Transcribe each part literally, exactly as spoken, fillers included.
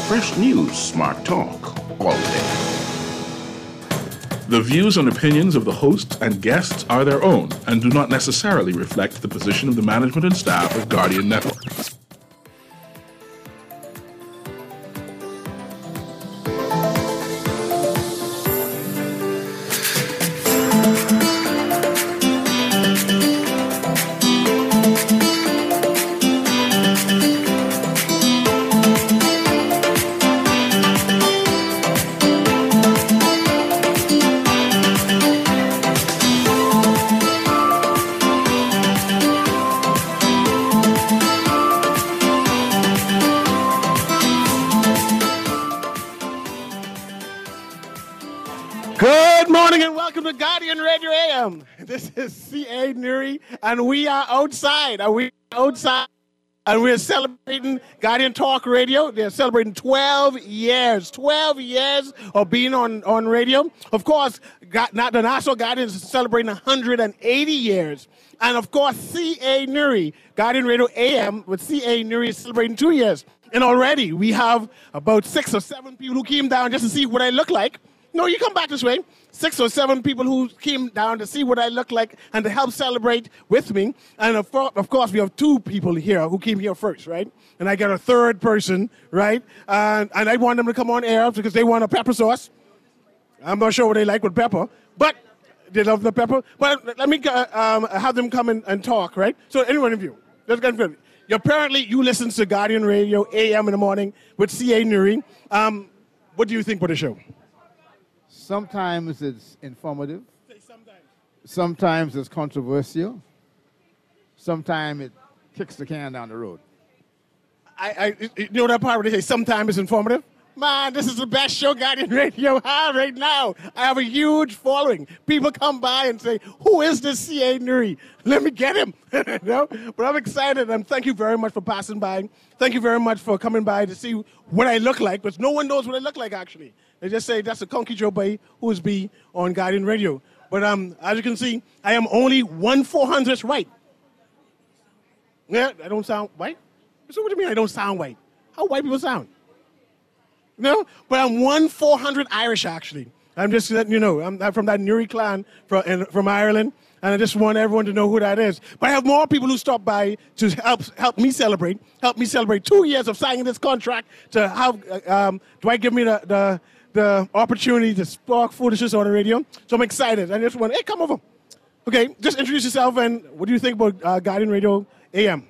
fresh news, smart talk, all day. The views and opinions of the hosts and guests are their own and do not necessarily reflect the position of the management and staff of Guardian Network. This is C A Nuri, and we are outside, and we are outside, and we're celebrating Guardian Talk Radio. They're celebrating twelve years, twelve years of being on, on radio. Of course, got, not the National Guardian is celebrating one hundred eighty years. And of course, C A Nuri, Guardian Radio A M with C A Nuri is celebrating two years. And already we have about six or seven people who came down just to see what I look like. No, you come back this way. Six or seven people who came down to see what I look like and to help celebrate with me. And of, of course, we have two people here who came here first, right? And I got a third person, right? And, and I want them to come on air because they want a pepper sauce. I'm not sure what they like with pepper, but they love the pepper. But let me uh, um, have them come in and talk, right? So any one of you, let's get started. Apparently, you listen to Guardian Radio A M in the morning with C A Nuri. Um, what do you think about the show? Sometimes it's informative. Sometimes. Sometimes it's controversial. Sometimes it kicks the can down the road. I, I, you know that part where they say sometimes it's informative? Man, this is the best show Guardian Radio has right now. I have a huge following. People come by and say, who is this C A Nuri? Let me get him. You know? But I'm excited, and thank you very much for passing by. Thank you very much for coming by to see what I look like, because no one knows what I look like, actually. They just say, that's a Conky Joe Bay who is be on Guardian Radio. But um, as you can see, I am only one four hundredth white. Yeah, I don't sound white? So what do you mean I don't sound white? How white people sound? No, but I'm one four hundred Irish, actually. I'm just letting you know. I'm, I'm from that Nuri clan from, in, from Ireland, and I just want everyone to know who that is. But I have more people who stop by to help help me celebrate, help me celebrate two years of signing this contract to have um, Dwight give me the, the, the opportunity to spark foolishness on the radio. So I'm excited. I just want, hey, come over. Okay, just introduce yourself, and what do you think about uh, Guardian Radio A M?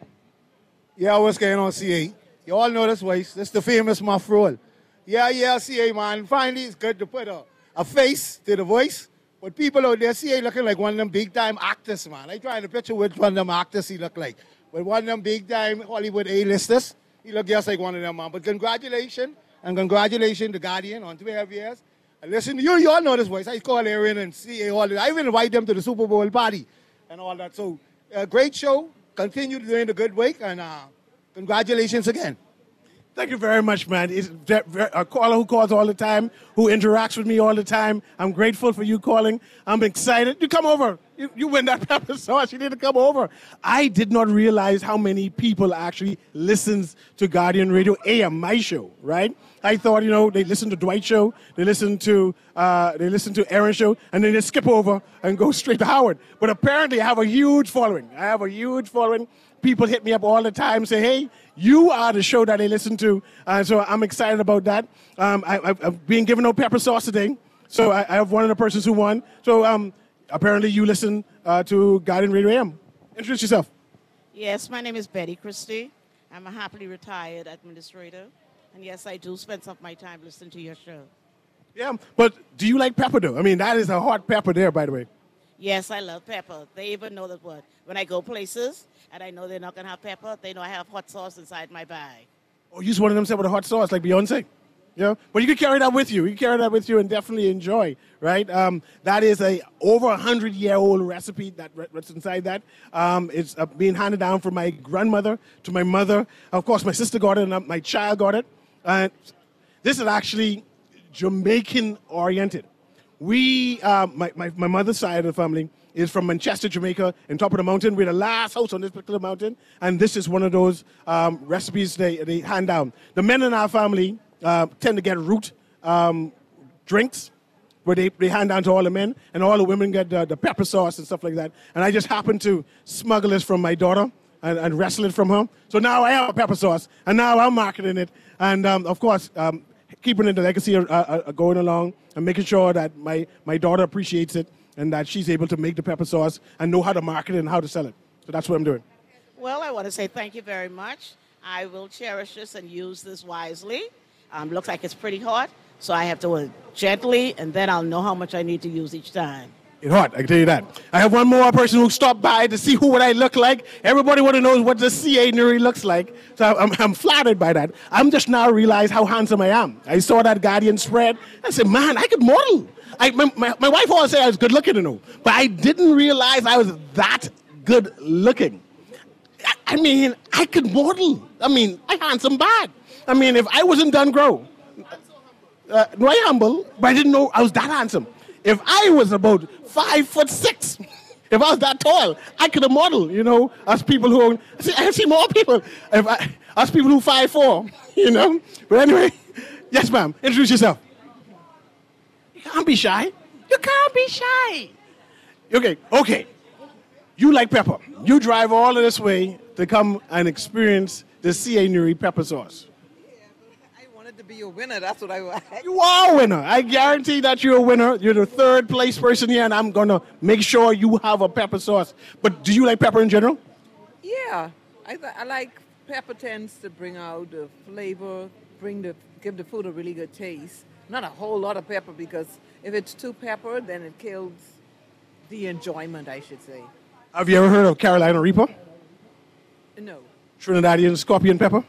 Yeah, what's going on, C A? You all know this voice. This is the famous Muff Roll. Yeah, yeah, C A, man. Finally, it's good to put a, a face to the voice. But people out there, C A looking like one of them big-time actors, man. I trying to picture which one of them actors he look like. But one of them big-time Hollywood A-listers, he look just like one of them, man. But congratulations, and congratulations to Guardian on twelve years. And listen, you, you all know this voice. I call Aaron and C A all the I even invite them to the Super Bowl party and all that. So, uh, great show. Continue doing the good work, and uh, congratulations again. Thank you very much, man. It's a caller who calls all the time, who interacts with me all the time. I'm grateful for you calling. I'm excited. You come over. You, you win that pepper sauce. You need to come over. I did not realize how many people actually listens to Guardian Radio A M, my show, right? I thought, you know, they listen to Dwight's show, they listen to uh, they listen to Aaron's show, and then they skip over and go straight to Howard. But apparently I have a huge following. I have a huge following. People hit me up all the time, say, hey, you are the show that they listen to. Uh, so I'm excited about that. Um, I, I've been given no pepper sauce today, so I, I have one of the persons who won. So um, apparently you listen uh, to Guardian Radio A M. Introduce yourself. Yes, my name is Betty Christie. I'm a happily retired administrator. And yes, I do spend some of my time listening to your show. Yeah, but do you like pepper, though? I mean, that is a hot pepper there, by the way. Yes, I love pepper. They even know that what? When I go places and I know they're not going to have pepper, they know I have hot sauce inside my bag. Oh, you just one of them said with a hot sauce like Beyonce? Yeah, but you can carry that with you. You can carry that with you and definitely enjoy, right? Um, that is a over a hundred-year-old recipe that what's inside that. Um, it's uh, being handed down from my grandmother to my mother. Of course, my sister got it and my child got it. Uh, this is actually Jamaican-oriented. We, uh, my, my, my mother's side of the family is from Manchester, Jamaica, on top of the mountain. We're the last house on this particular mountain, and this is one of those um, recipes they, they hand down. The men in our family uh, tend to get root um, drinks where they, they hand down to all the men, and all the women get the, the pepper sauce and stuff like that. And I just happened to smuggle this from my daughter and, and wrestle it from her. So now I have a pepper sauce, and now I'm marketing it. And, um, of course, um, keeping the legacy uh, uh, going along and making sure that my, my daughter appreciates it and that she's able to make the pepper sauce and know how to market it and how to sell it. So that's what I'm doing. Well, I want to say thank you very much. I will cherish this and use this wisely. Um, looks like it's pretty hot, so I have to uh, gently, and then I'll know how much I need to use each time. It's hot, I can tell you that. I have one more person who stopped by to see who what I look like. Everybody want to know what the C A Nuri looks like, so I'm, I'm flattered by that. I'm just now realize how handsome I am. I saw that Guardian spread. I said, man, I could model. I, my, my, my wife always said I was good looking, you know, but I didn't realize I was that good looking. I, I mean, I could model. I mean, I handsome bad. I mean, if I wasn't done grow, uh, no, I humble, but I didn't know I was that handsome. If I was about five foot six, if I was that tall, I could have modeled, you know, us people who, see, I see more people, if I, us people who five four, you know. But anyway, yes, ma'am, introduce yourself. You can't be shy. You can't be shy. Okay, okay. You like pepper. You drive all of this way to come and experience the C A Nuri pepper sauce. To be a winner, that's what I want. You are a winner. I guarantee that you're a winner. You're the third place person here, and I'm going to make sure you have a pepper sauce. But do you like pepper in general? Yeah. I, th- I like pepper tends to bring out the flavor, bring the give the food a really good taste. Not a whole lot of pepper, because if it's too pepper, then it kills the enjoyment, I should say. Have you ever heard of Carolina Reaper? No. Trinidadian scorpion pepper?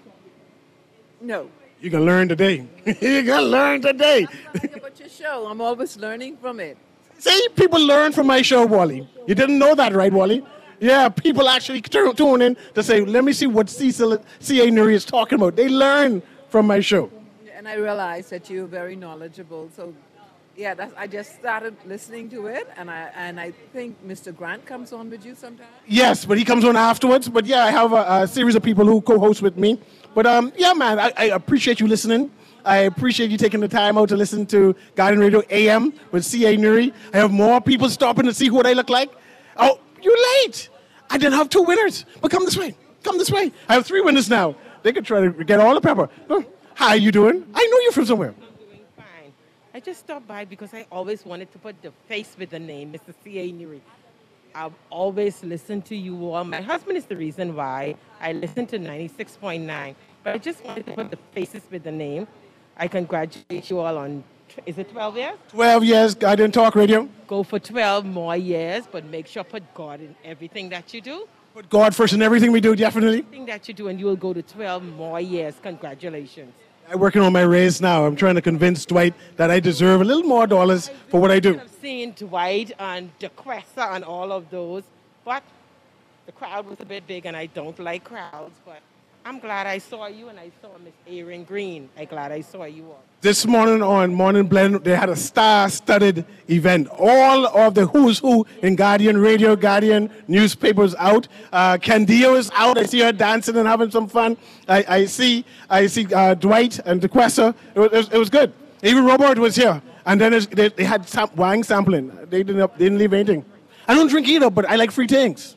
No. You can learn today. You can learn today. I'm learning about your show. I'm always learning from it. See, people learn from my show, Wally. You didn't know that, right, Wally? Yeah, people actually turn, tune in to say, let me see what Cecil, C A Nuri is talking about. They learn from my show. And I realized that you're very knowledgeable. So, yeah, that's, I just started listening to it, and I and I think Mister Grant comes on with you sometime. Yes, but he comes on afterwards. But, yeah, I have a, a series of people who co-host with me. But, um, yeah, man, I, I appreciate you listening. I appreciate you taking the time out to listen to Guardian Radio A M with C A Nuri. I have more people stopping to see what I look like. Oh, you're late. I didn't have two winners. But come this way. Come this way. I have three winners now. They could try to get all the pepper. Oh, how you doing? I know you're from somewhere. I'm doing fine. I just stopped by because I always wanted to put the face with the name, Mister C A Nuri. I've always listened to you all. My husband is the reason why I listen to ninety-six point nine. But I just wanted to put the faces with the name. I congratulate you all on, is it twelve years? twelve years, Guardian Talk Radio. Go for twelve more years, but make sure put God in everything that you do. Put God first in everything we do, definitely. Everything that you do, and you will go to twelve more years. Congratulations. I'm working on my raise now. I'm trying to convince Dwight that I deserve a little more dollars for what I do. I've seen Dwight and DeQuesta and all of those, but the crowd was a bit big, and I don't like crowds, but I'm glad I saw you, and I saw Miss Erin Green. I'm glad I saw you all. This morning on Morning Blend, they had a star-studded event. All of the who's who in Guardian Radio, Guardian newspapers out. Uh, Candia is out. I see her dancing and having some fun. I, I see I see uh, Dwight and DeQuesta. It was, it, was, it was good. Even Robert was here. And then they, they had sam- wine sampling. They didn't, they didn't leave anything. I don't drink either, but I like free things.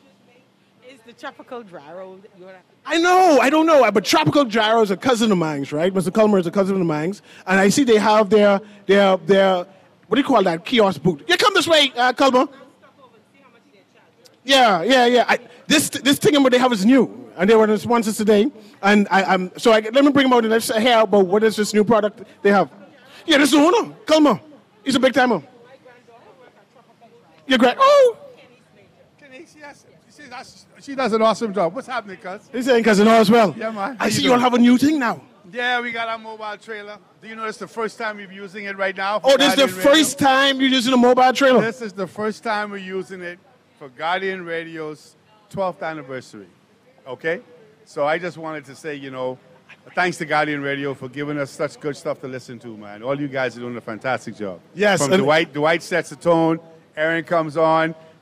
Is the tropical dry roll you're I know, I don't know, but Tropical Gyro is a cousin of mine, right? Mister Culmer is a cousin of mine, and I see they have their, their, their, what do you call that, kiosk booth. Yeah, come this way, uh, Culmer. Yeah, yeah, yeah. I, this this thing what they have is new, and they were the sponsors today, and I, I'm so I, let me bring them out and let's hear about what is this new product they have. Yeah, this is the owner, Culmer. He's a big timer. Your grand, oh. She does, she does an awesome job. What's happening, cuz? He's saying cousin as well. Yeah, man. I see you all have a new thing now. Yeah, we got our mobile trailer. Do you know it's the first time we're using it right now? Oh, this is the Guardian Radio? first time you're using a mobile trailer? This is the first time we're using it for Guardian Radio's twelfth anniversary. Okay? So I just wanted to say, you know, thanks to Guardian Radio for giving us such good stuff to listen to, man. All you guys are doing a fantastic job. Yes. From Dwight, Dwight sets the tone. Erin comes on.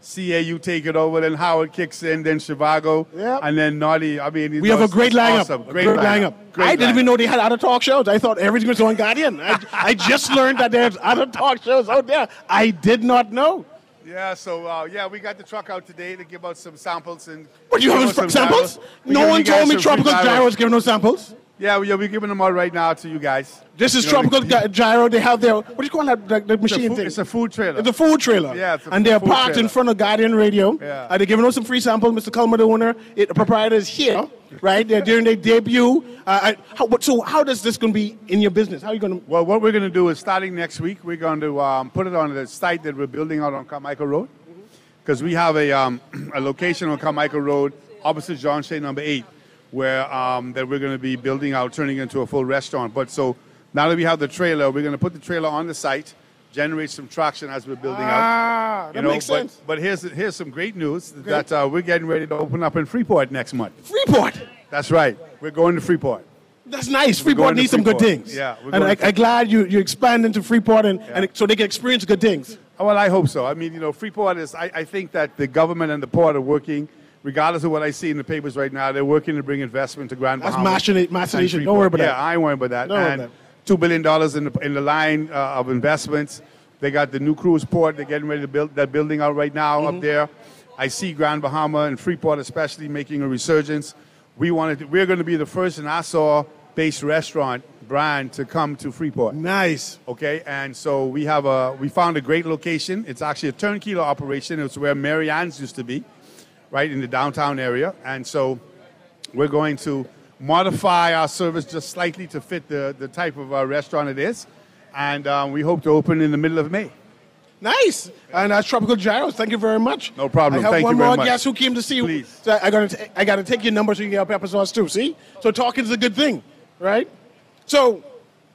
C A, you take it over, then Howard kicks in, then Chivago, Yep. and then Naughty. I mean, We have a great lineup. Awesome. A Great, great lineup. lineup. Great I didn't even lineup. know they had other talk shows. I thought everything was on Guardian. I, I just learned that there's other talk shows out there. I did not know. Yeah, so uh, yeah, we got the truck out today to give out some samples and. What, you give have out some samples? gyros. We're No giving one you guys told me some free Tropical Gyro was giving no samples. Yeah, we, yeah, we're giving them all right now to you guys. This is You know, Tropical the- Gy- Gyro. They have their, what do you call that, the, the It's a, machine food, thing? it's a food trailer. It's a food trailer. Yeah, it's a and they're food parked in trailer. front of Guardian Radio. Yeah. Uh, they're giving us some free samples. Mister Culmer, the owner, it, the proprietor is here, right? They're during their debut. Uh, I, how, what- so how does this going to be in your business? How are you going to? Well, what we're going to do is starting next week, we're going to um, put it on the site that we're building out on Carmichael Road. Because we have a, um, a location on Carmichael Road opposite John Shea number eight where um, that we're going to be building out, turning into a full restaurant. But so now that we have the trailer, we're going to put the trailer on the site, generate some traction as we're building Ah, out. that makes but, sense. But here's, here's some great news that uh, we're getting ready to open up in Freeport next month. Freeport. That's right. We're going to Freeport. That's nice. We're Freeport going to needs some good Freeport. things. Yeah, we're And going I, to I'm glad you, you expand into Freeport and, and so they can experience good things. Well, I hope so. I mean, you know, Freeport is, I, I think that the government and the port are working, regardless of what I see in the papers right now, they're working to bring investment to Grand That's Bahama. machinate- and machination. Freeport. Don't worry about yeah, that. I ain't worried about that. Don't worry and about two billion dollars in the, in the line uh, of investments. They got the new cruise port. They're getting ready to build that building out right now Mm-hmm. up there. I see Grand Bahama and Freeport especially making a resurgence. We wanted to, we're going to be the first Nassau-based restaurant brand to come to Freeport. Nice. Okay, and so we have a we found a great location. It's actually a turnkey operation. It's where Mary Ann's used to be, right in the downtown area. And so we're going to modify our service just slightly to fit the, the type of uh, restaurant it is. And um, we hope to open in the middle of May. Nice. And that's Tropical Gyros. Thank you very much. No problem. I have Thank one you very more much. guest who came to see you. Please. So I got to I got to take your number so you can get pepper sauce too. See? So talking is a good thing, right? So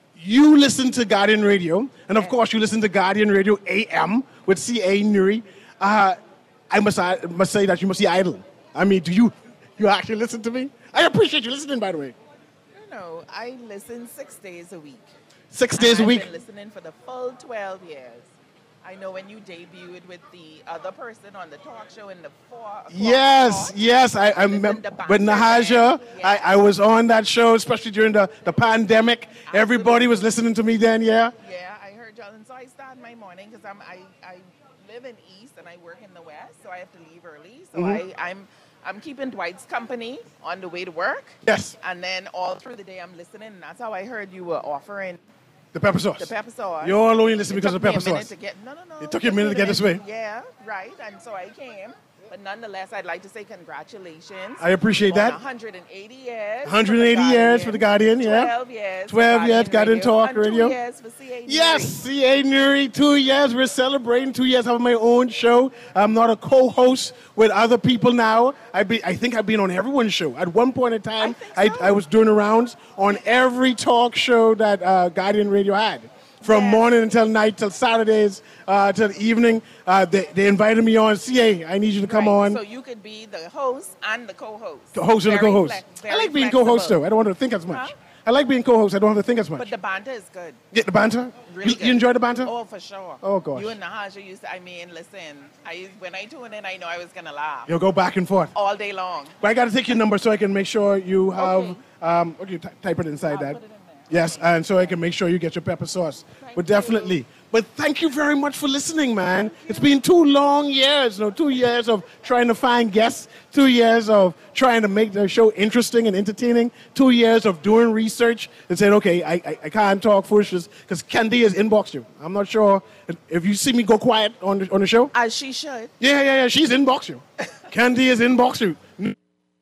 you listen to Guardian Radio, and of course you listen to Guardian Radio A M with C A Nuri. Uh, I must I must say that you must be idle. I mean, do you you actually listen to me? I appreciate you listening, by the way. No, no, I listen six days a week. Six And days a I've week. been listening for the full twelve years. I know when you debuted with the other person on the talk show in the four o'clock Yes, slot, yes. I, I listened remember to banter with Nahaja. then. I, I was on that show, especially during the, the pandemic. Everybody was listening to me then, yeah? Yeah, I heard y'all. And so I start my morning because I'm I, I live in East and I work in the West, so I have to leave early. So Mhm. I, I'm I'm keeping Dwight's company on the way to work. Yes. And then all through the day I'm listening, and that's how I heard you were offering The pepper sauce. the pepper sauce. You all only listen It because took of pepper me a minute sauce. To get, no, no, no. It took you a minute to get this way. Yeah, right. And so I came. But nonetheless, I'd like to say congratulations. I appreciate that. On one hundred eighty years. one hundred eighty for the years for the Guardian, yeah. twelve years. for twelve years, Guardian Talk and Radio. Two years for C A Yes, C A Nuri, two years. We're celebrating two years of my own show. I'm not a co-host with other people now. I be, I think I've been on everyone's show. At one point in time, I, I, was doing the rounds on every talk show that uh, Guardian Radio had. From morning until night, till Saturdays, uh, till evening. Uh, they, they invited me on. C A, I need you to come Right, on. So you could be the host and the co-host. The host and the Very co-host. flex- I very like being flexible. co-host, though. I don't want to think as much. Huh? I like being co-host. I don't have to think as much. But the banter is good. Get the banter? Really you, good. you enjoy the banter? Oh, for sure. Oh, gosh. You and Nahaja used to, I mean, listen, I when I tune in, I know I was going to laugh. You'll go back and forth. All day long. But I got to take your number so I can make sure you have. Okay. Um, okay, ty- type it inside I'll that. put it in there. Yes, and so I can make sure you get your pepper sauce. Thank but definitely. you. But thank you very much for listening, man. It's been two long years, no, two years of trying to find guests, two years of trying to make the show interesting and entertaining, two years of doing research and saying, okay, I, I, I can't talk foolishness because Candy has inboxed you. I'm not sure if you see me go quiet on the, on the show. As she should. Yeah, yeah, yeah. She's inboxed you. Candy has inboxed you.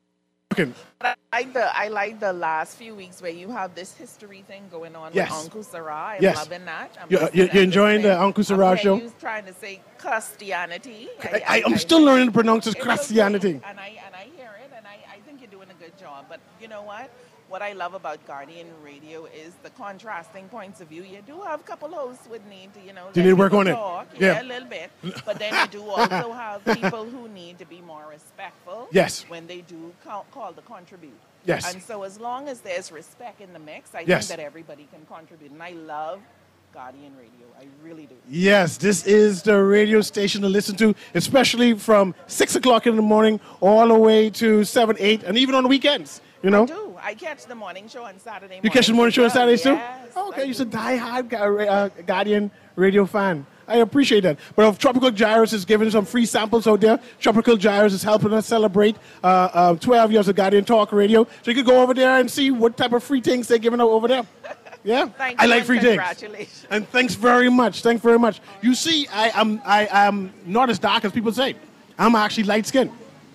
Okay. I like the I like the last few weeks where you have this history thing going on Yes. with Uncle Sarah. I'm Yes. loving that. I'm You're- listening you're- you're and enjoying the listening. Uncle Sarah I'm show? You trying to say Christianity. I, I, I'm still learning to pronounce it It's Christianity. okay. And I and I hear it, and I, I think you're doing a good job. But you know what? What I love about Guardian Radio is the contrasting points of view. You do have a couple hosts would need to, you know, Do you let need to work people on it? talk. Yeah. Yeah, a little bit. But then you do also have people who need to be more respectful. Yes. When they do call, call to contribute. Yes. And so as long as there's respect in the mix, I Yes. think that everybody can contribute. And I love Guardian Radio. I really do. Yes, this is the radio station to listen to, especially from six o'clock in the morning all the way to seven, eight, and even on the weekends. You know? I do. I catch the morning show on Saturday morning. You catch the morning show on Saturdays too? Yes, Okay, I you're do. a die-hard Gu- uh, Guardian radio fan. I appreciate that. But if Tropical Gyros is giving some free samples out there, Tropical Gyros is helping us celebrate uh, uh, twelve years of Guardian Talk Radio. So you can go over there and see what type of free things they're giving out over there. Yeah? Thank I you like and free things. congratulations. And thanks very much. Thanks very much. You see, I am I am not as dark as people say. I'm actually light-skinned.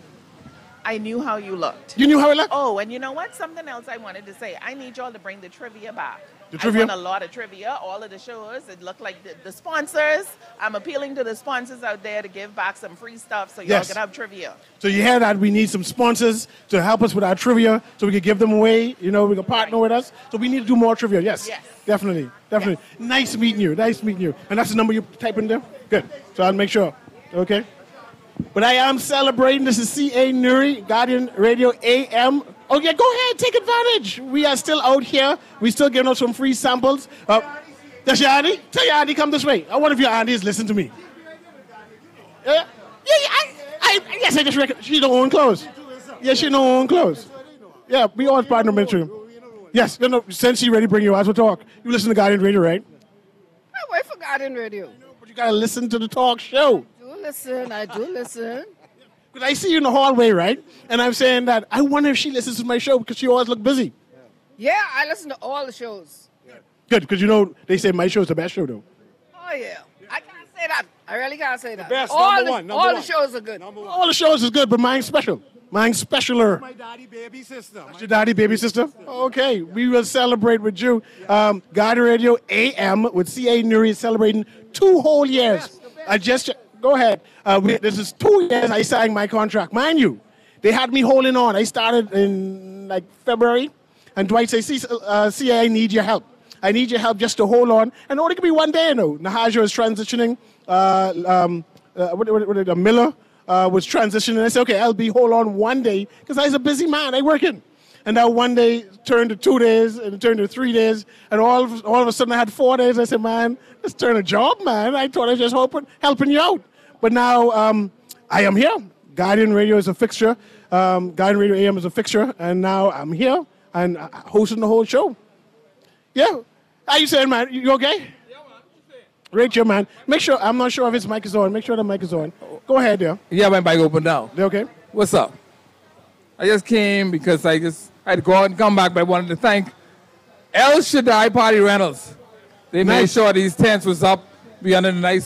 I knew how you looked. You knew how I looked? Oh, and you know what? Something else I wanted to say. I need y'all to bring the trivia back. The trivia? I won a lot of trivia, all of the shows. It looked like the, the sponsors. I'm appealing to the sponsors out there to give back some free stuff so y'all Yes. can have trivia. So you hear that we need some sponsors to help us with our trivia so we can give them away. You know, we can partner with us. So we need to do more trivia. Yes. Yes. Definitely. Definitely. Nice meeting you. Nice meeting you. And that's the number you type in there? Good. So I'll make sure. Okay. But I am celebrating. This is C A Nuri, Guardian Radio A M. Oh, yeah, go ahead. Take advantage. We are still out here. we still giving out some free samples. Uh, that's your auntie? Tell your auntie, come this way. I wonder if your aunties listen to me. Yeah, yeah, yeah I, I, yes, I just reckon. She don't own clothes. Yeah, she don't own clothes. Yeah, we always partner ministry. Yes, no, no, since she ready, bring you out to talk. You listen to Guardian Radio, right? I wait for Guardian Radio. But you got to listen to the talk show. I do listen. I do listen. Because I see you in the hallway, right? And I'm saying that I wonder if she listens to my show because she always look busy. Yeah, I listen to all the shows. Good, because you know they say my show's the best show, though. Oh, yeah. I can't say that. I really can't say that. best, all number the, one, number all one. the shows are good. All the shows is good, but mine's special. Mine's specialer. My daddy, baby, sister. That's your daddy, baby sister? Okay, we will celebrate with you. Um, Guardian Radio A M with C A Nuri celebrating two whole years. I just, go ahead. Uh, we, this is two years I signed my contract. Mind you, they had me holding on. I started in like February, and Dwight says, C- uh, C A, I need your help. I need your help just to hold on. And only could be one day, you know. Nahaja is transitioning. Uh, um, uh, what, what, what, uh, Miller uh, was transitioning. I said, okay, L B, hold on one day, because I was a busy man. I working. And that one day turned to two days, and it turned to three days, and all of, all of a sudden I had four days. I said, man, let's turn a job, man. I thought I was just hoping, helping you out. But now um, I am here. Guardian Radio is a fixture. Um, Guardian Radio A M is a fixture, and now I'm here and uh, hosting the whole show. Yeah. How you saying, man? You okay? Yeah, man. Great, your man. Make sure, I'm not sure if his mic is on. Make sure the mic is on. Go ahead, there. Yeah, my mic open now. You okay? What's up? I just came because I just I had to go out and come back, but I wanted to thank El Shaddai Party Rentals. They made Nice. sure these tents was up. We under the nice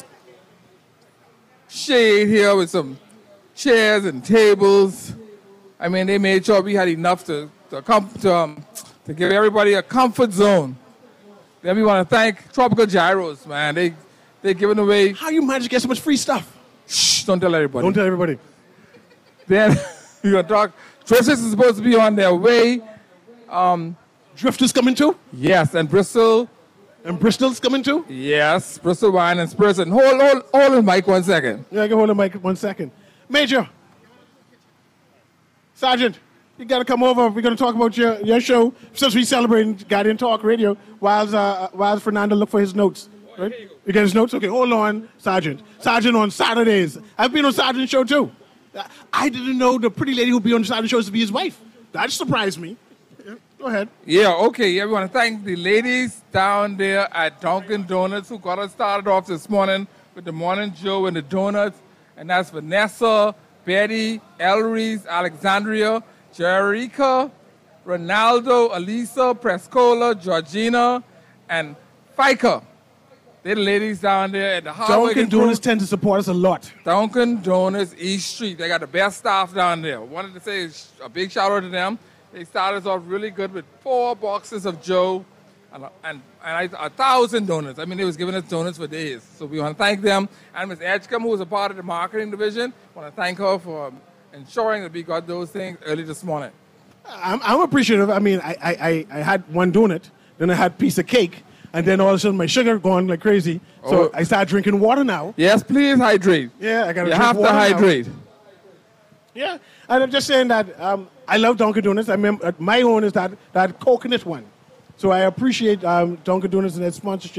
shade here with some chairs and tables. I mean, they made sure we had enough to to, com- to, um, to give everybody a comfort zone. Then we want to thank Tropical Gyros, man. They they giving away. How you manage to get so much free stuff? Shh! Don't tell everybody. Don't tell everybody. Then we're gonna talk. Drifters is supposed to be on their way. Um, Drifters coming too? Yes, and Bristol. And Bristol's coming too? Yes, Bristol Wine and Spirits. And hold, hold, hold the mic one second. Yeah, I can hold the mic one second. Major. Sergeant, you got to come over. We're going to talk about your, your show since we celebrating Guardian Talk Radio while uh, while Fernando look for his notes. Right? You get his notes? Okay, hold on, Sergeant. Sergeant on Saturdays. I've been on Sergeant's show too. I didn't know the pretty lady who'd be on the Sergeant's show is to be his wife. That surprised me. Yeah, go ahead. Yeah, okay. Yeah, we want to thank the ladies down there at Dunkin' Donuts who got us started off this morning with the Morning Joe and the donuts. And that's Vanessa, Betty, Ellery's, Alexandria, Jerica, Ronaldo, Elisa, Prescola, Georgina, and Fika. They're the ladies down there at the Hardwick Dunkin' Donuts tend to support us a lot. Dunkin' Donuts East Street. They got the best staff down there. Wanted to say a big shout out to them. They started us off really good with four boxes of Joe and, and, and a, a thousand donuts. I mean, they was giving us donuts for days. So we want to thank them. And Miz Edgecombe, who was a part of the marketing division, want to thank her for ensuring that we got those things early this morning. I'm, I'm appreciative. I mean, I, I, I, I had one donut, then I had a piece of cake, and then all of a sudden my sugar going like crazy. So Oh. I started drinking water now. Yes, please hydrate. Yeah, I got to You drink have to water now. hydrate. Yeah, and I'm just saying that um, I love Dunkin' Donuts. I remember my own is that that coconut one, so I appreciate um, Dunkin' Donuts and their sponsorship.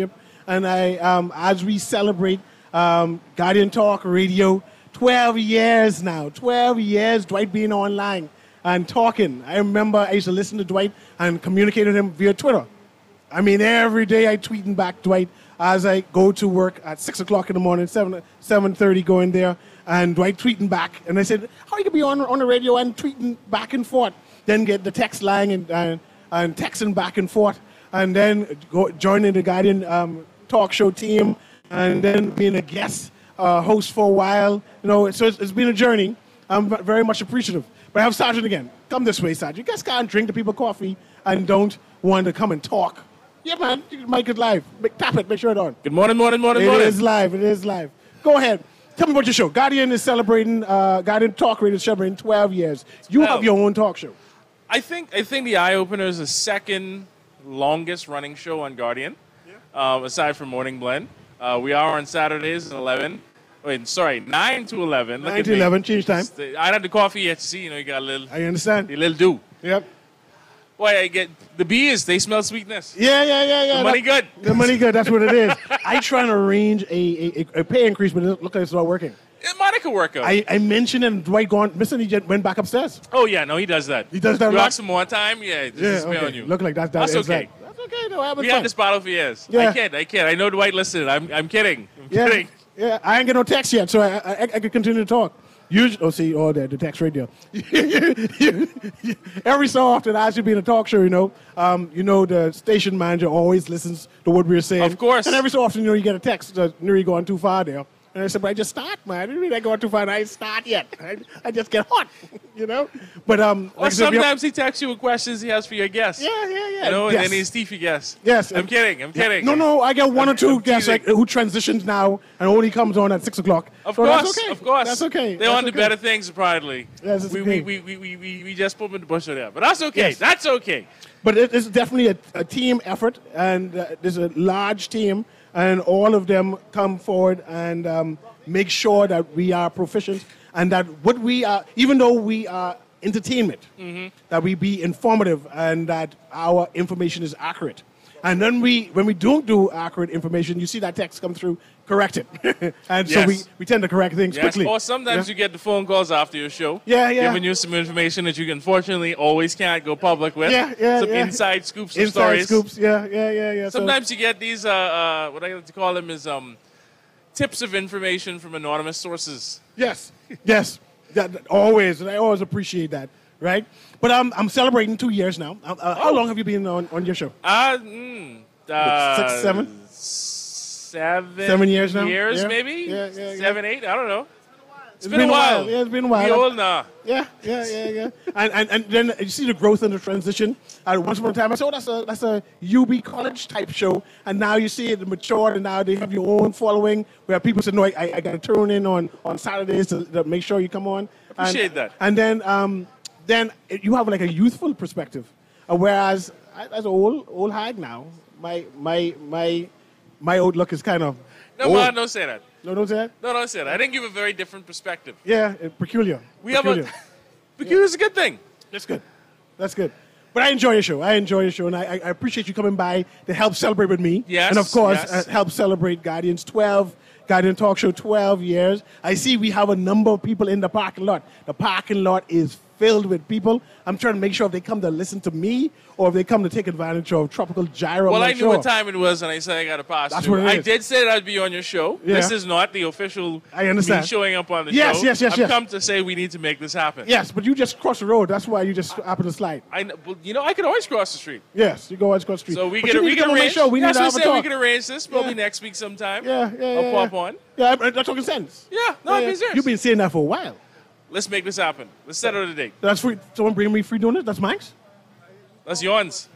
and I, um, as we celebrate um, Guardian Talk Radio, twelve years now, twelve years, Dwight being online and talking. I remember I used to listen to Dwight and communicate with him via Twitter. I mean, every day I tweeting back Dwight as I go to work at six o'clock in the morning, seven seven thirty going there, and Dwight tweeting back. And I said, how you can be on on the radio and tweeting back and forth, then get the text line and and, and texting back and forth, and then go joining the Guardian um, talk show team, and then being a guest uh, host for a while. You know, so it's, it's been a journey. I'm v- very much appreciative. But I have Sergeant again. Come this way, Sergeant. You guys can't drink the people coffee and don't want to come and talk. Yeah, man. Mic is live. Make, tap it. Make sure it's on. Good morning, morning, morning, It morning. is live. It is live. Go ahead. Tell me about your show. Guardian is celebrating, uh, Guardian Talk Radio is celebrating twelve years. You Well, have your own talk show. I think I think the Eye Opener is the second longest running show on Guardian, um, aside from Morning Blend. Uh, we are on Saturdays at eleven. Wait, sorry, nine to eleven. Look nine at to me. eleven, change time. I had the coffee yet. See, you know, you got a little. I understand. A little do. Yep. Boy, I get the bees. They smell sweetness. Yeah, yeah, yeah, yeah. The money That- good. The money good. That's what it is. I try to arrange a, a, a pay increase, but it looked like it's not working. Yeah, Monica work out. I, I mentioned it, and Dwight gone. Mister He just went back upstairs. oh yeah, no, he does that. He does that a You lot? ask him one time, yeah, this Yeah, is me okay. on you. Look like that. that That's is okay. that. That's okay. No, having We fun. had this bottle for years. Yeah. I kid, I kid. I know Dwight listened. I'm, I'm kidding. I'm Yeah, kidding. yeah. I ain't get no text yet, so I, I, I could continue to talk. Usually, oh, see, oh, the, the text radio. Every so often, I should be in a talk show, you know. Um, you know, the station manager always listens to what we're saying. Of course. And every so often, you know, you get a text, uh, Nuri going too far there. And I said, but I just start, man. I didn't mean I going too far, and I ain't start yet. I, I just get hot, you know. But um, Or like I said, we have- sometimes he texts you with questions he has for your guests. Yeah, yeah, yeah. You know, and Yes. then he's Stevie guests. Yes. I'm kidding. I'm kidding. No, no, I get one or I'm- two I'm guests teasing. like, who transitions now and only comes on at six o'clock. Of So course, that's okay. of course. That's okay. They're That's on to okay. better things, apparently. Yes, it's we, okay. we, we, we, we, we just put him in the bush there. But that's okay. Yes. That's okay. But it, it's definitely a, a team effort, and uh, there's a large team, and all of them come forward and um, make sure that we are proficient, and that what we are, even though we are entertainment, Mhm. that we be informative, and that our information is accurate. And then we, when we don't do accurate information, you see that text come through, correct it. And so Yes. we, we tend to correct things Yes. quickly. Or sometimes Yeah. you get the phone calls after your show. Yeah, yeah. Giving you some information that you unfortunately always can't go public with. Yeah, yeah, Some yeah. inside scoops of Inside stories. scoops, yeah, yeah, yeah, yeah. So- Sometimes you get these, uh, uh, what I like to call them is um, tips of information from anonymous sources. Yes, yes, that, that- always, and I always appreciate that, right? But I'm I'm celebrating two years now. Uh, uh, How long have you been on, on your show? Uh, mm, uh, Six, seven? Seven. Seven years now? Years, Yeah. maybe? Yeah, yeah, yeah. Seven, eight? I don't know. It's It's been, a while. Yeah, it's been a while. We old now. Yeah, yeah, yeah, yeah. and, and and then you see the growth and the transition. Uh, once upon a time, I said, oh, that's a that's a U B college type show, and now you see it matured, and now they have your own following where people say, no, I, I got to tune in on, on Saturdays to, to make sure you come on. Appreciate and, that. And then um, then you have like a youthful perspective, uh, whereas I, as an old old hag now, my my my my outlook is kind of No, old. man, don't say that. No, don't say that. No, don't say that. I think you have a very different perspective. Yeah, uh, peculiar. We have peculiar. a peculiar is a good thing. That's good. That's good. But I enjoy your show. I enjoy your show, and I, I I appreciate you coming by to help celebrate with me. Yes, And of course, yes. uh, help celebrate Guardian's twelve, Guardian Talk Show twelve years. I see we have a number of people in the parking lot. The parking lot is filled with people. I'm trying to make sure if they come to listen to me or if they come to take advantage of Tropical Gyro. Well, I'm I not knew sure. what time it was, and I said I got to pass. That's through. what it I is. did say that I'd be on your show. Yeah. This is not the official. I understand. Me showing up on the Yes, show. yes, yes, I've yes. come to say we need to make this happen. Yes, but you just crossed the road. That's why you just happen to slide. I know, well, you know, I could always cross the street. Yes, you go on Scott Street. So we But can you need we to can come on my arrange. show. We need That's to what have I a said. We talk. can arrange this probably Yeah. next week sometime. Yeah, yeah, I'll yeah, pop yeah. on. Yeah, I'm not talking sense. Yeah, no, I'm being serious. You've been saying that for a while. Let's make this happen. Let's set out a date. That's free. Someone bring me free donuts. That's mine. That's yours.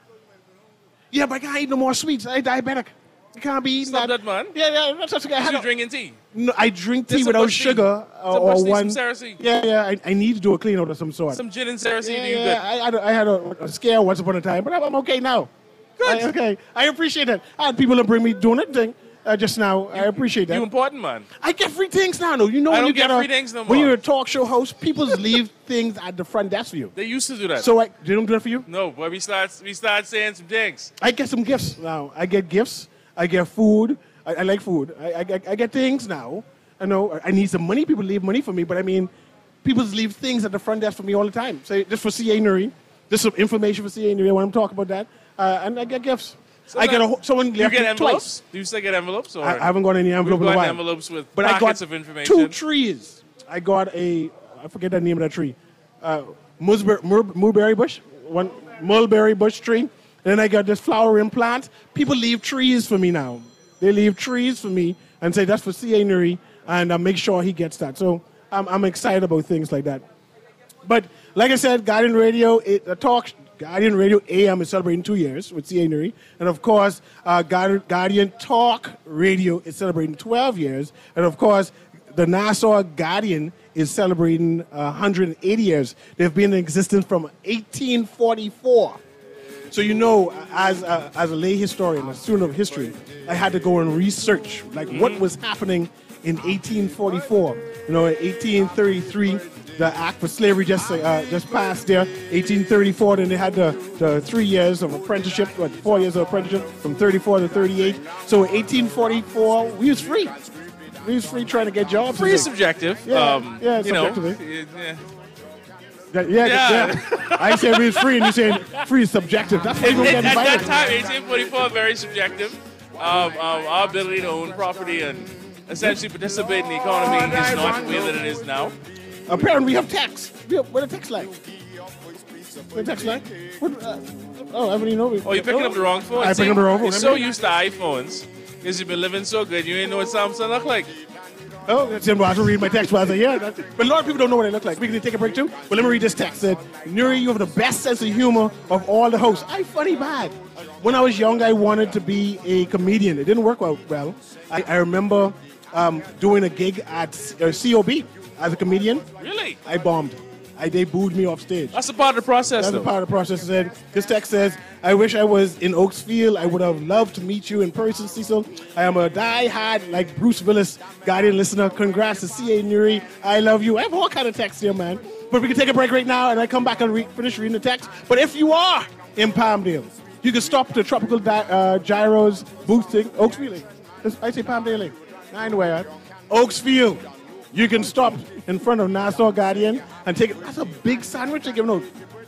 Yeah, but I can't eat no more sweets. I diabetic. You can't be eating Stop that. that, man. Yeah, yeah. That's, that's okay. I So had you're a- drinking tea. No, I drink tea Just some without bush tea. sugar uh, Some or bush tea, one. some Saracene. Yeah, yeah. I, I need to do a clean out of some sort. Some gin and Saracene. yeah, do you yeah. good. I, I, had a- I had a, a scare once upon a time, but I'm, I'm okay now. Good. I, okay. I appreciate it. I had people to bring me donut thing uh, just now. I appreciate that. You important, man. I get free things now, though. You know I when don't you get a, free things no When more. you're a talk show host, people leave things at the front desk for you. They used to do that. So I, they don't do that for you? no, but we start we start saying some things. I get some gifts now. I get gifts, I get food. I, I like food. I, I, I get things now. I know I need some money. People leave money for me, but I mean, people leave things at the front desk for me all the time. Say, just for C A Nuri. Just some information for C A Nuri when I'm talking about that. Uh, and I get gifts. So I get a, someone you left get me envelopes? twice. Do you still get envelopes? Or I, I haven't got any envelope We've in a gotten while. envelopes with but packets I got of information. two trees. I got a, I forget the name of that tree. Uh, mulberry, mulberry bush. One mulberry bush tree. And then I got this flowering plant. People leave trees for me now. They leave trees for me and say, that's for C A Nuri, and I make sure he gets that. So I'm, I'm excited about things like that. But like I said, Guardian Radio, it, a talk, Guardian Radio A M is celebrating two years with C A Nuri. And of course, uh, Guardian Talk Radio is celebrating twelve years. And of course, the Nassau Guardian is celebrating uh, one hundred eighty years. They've been in existence from eighteen forty-four. So you know, as a, as a lay historian, a student of history, I had to go and research like mm-hmm. what was happening in eighteen forty-four. You know, in eighteen thirty-three, the Act for Slavery just uh, just passed there. eighteen thirty-four, then they had the, the three years of apprenticeship, what, four years of apprenticeship from thirty-four to thirty-eight. So in eighteen forty-four, we was free. We was free trying to get jobs. Free is subjective. Yeah, um, yeah, you know, subjectively. yeah. Yeah, yeah, Yeah. yeah. I say we was free, and you say free is subjective. That's why you don't It- get at that invited. time, eighteen forty-four, very subjective. Um, um, our ability to own property and essentially participate in the economy is not the way that it is now. Apparently, we have tax. We have, what a tax like? What a tax like? What, uh, oh, I haven't even know. Oh, you're picking up the wrong phone. I See, picked up the wrong phone. You're so used to iPhones because you've been living so good, you ain't know what Samsung look like. Oh, that's him. I have to read my text while I say, yeah. That, but a lot of people don't know what I look like. We can take a break too. But let me read this text. It said, Nuri, you have the best sense of humor of all the hosts. I funny bad. When I was young, I wanted to be a comedian. It didn't work out well. I, I remember um, doing a gig at uh, C O B as a comedian. Really? I bombed. I, they booed me off stage. That's a part of the process, That's though. a part of the process. It said, this text says, I wish I was in Oaksfield. I would have loved to meet you in person, Cecil. I am a die-hard, like Bruce Willis, Guardian listener. Congrats to C A Nuri. I love you. I have all kind of texts here, man. But we can take a break right now, and I come back and re- finish reading the text. But if you are in Palmdale, you can stop the Tropical Di- uh, Gyros booth thing. Oaksfield. I say Palmdale. Anyway, Oaksfield. You can stop in front of Nassau Guardian and take it. That's a big sandwich. They give no.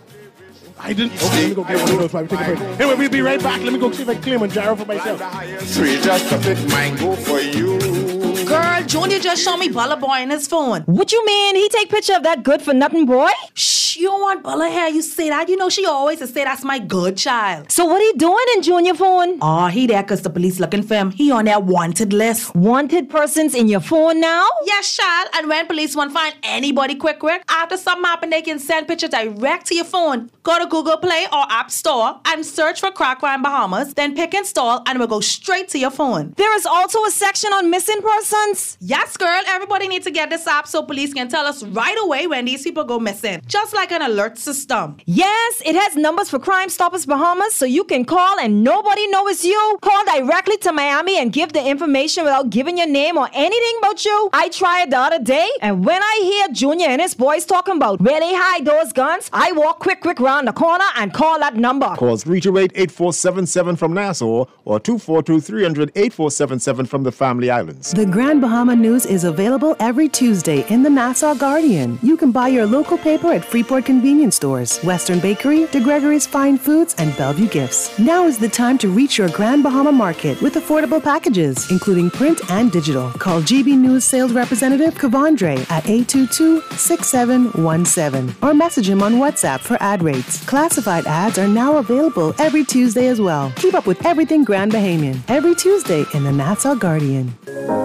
I didn't. Okay, let me go get one of those while we take a break. Anyway, we'll be right back. Let me go see if I can claim a gyro for myself. Three just a bit might go for you. Girl, Junior just showed me Bella Boy on his phone. What you mean? He take picture of that good for nothing boy? Shh, you don't want Bella here. You say that. You know she always say that's my good child. So what he doing in Junior phone? Oh, he there because the police looking for him. He on their wanted list. Wanted persons in your phone now? Yes, child. And when police want to find anybody quick, quick, after something happen, they can send picture direct to your phone. Go to Google Play or App Store and search for Crack Crime Bahamas. Then pick install and it will go straight to your phone. There is also a section on missing persons. Yes, girl. Everybody needs to get this app so police can tell us right away when these people go missing. Just like an alert system. Yes, it has numbers for Crime Stoppers Bahamas so you can call and nobody knows it's you. Call directly to Miami and give the information without giving your name or anything about you. I tried the other day and when I hear Junior and his boys talking about where they hide those guns, I walk quick, quick round the corner and call that number. Call three two eight, eight four seven seven from Nassau or two four two, three hundred, eight four seven seven from the Family Islands. The Grand Bahama News is available every Tuesday in the Nassau Guardian. You can buy your local paper at Freeport Convenience Stores, Western Bakery, De Gregory's Fine Foods, and Bellevue Gifts. Now is the time to reach your Grand Bahama Market with affordable packages, including print and digital. Call G B News Sales Representative Kavandre at eight two two, six seven one seven or message him on WhatsApp for ad rates. Classified ads are now available every Tuesday as well. Keep up with everything Grand Bahamian every Tuesday in the Nassau Guardian.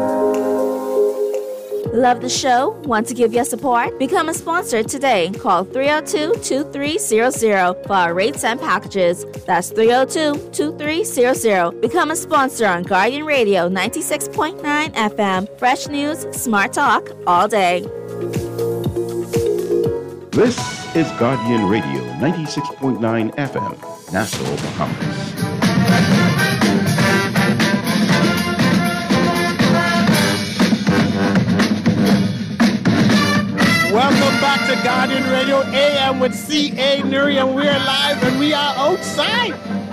Love the show? Want to give your support? Become a sponsor today. Call three oh two, two three zero zero for our rates and packages. That's three oh two, two three zero zero. Become a sponsor on Guardian Radio ninety-six point nine F M. Fresh news, smart talk, all day. This is Guardian Radio ninety-six point nine F M, Nassau, Bahamas. Welcome back to Guardian Radio A M with C A Nuri, and we're live and we are outside.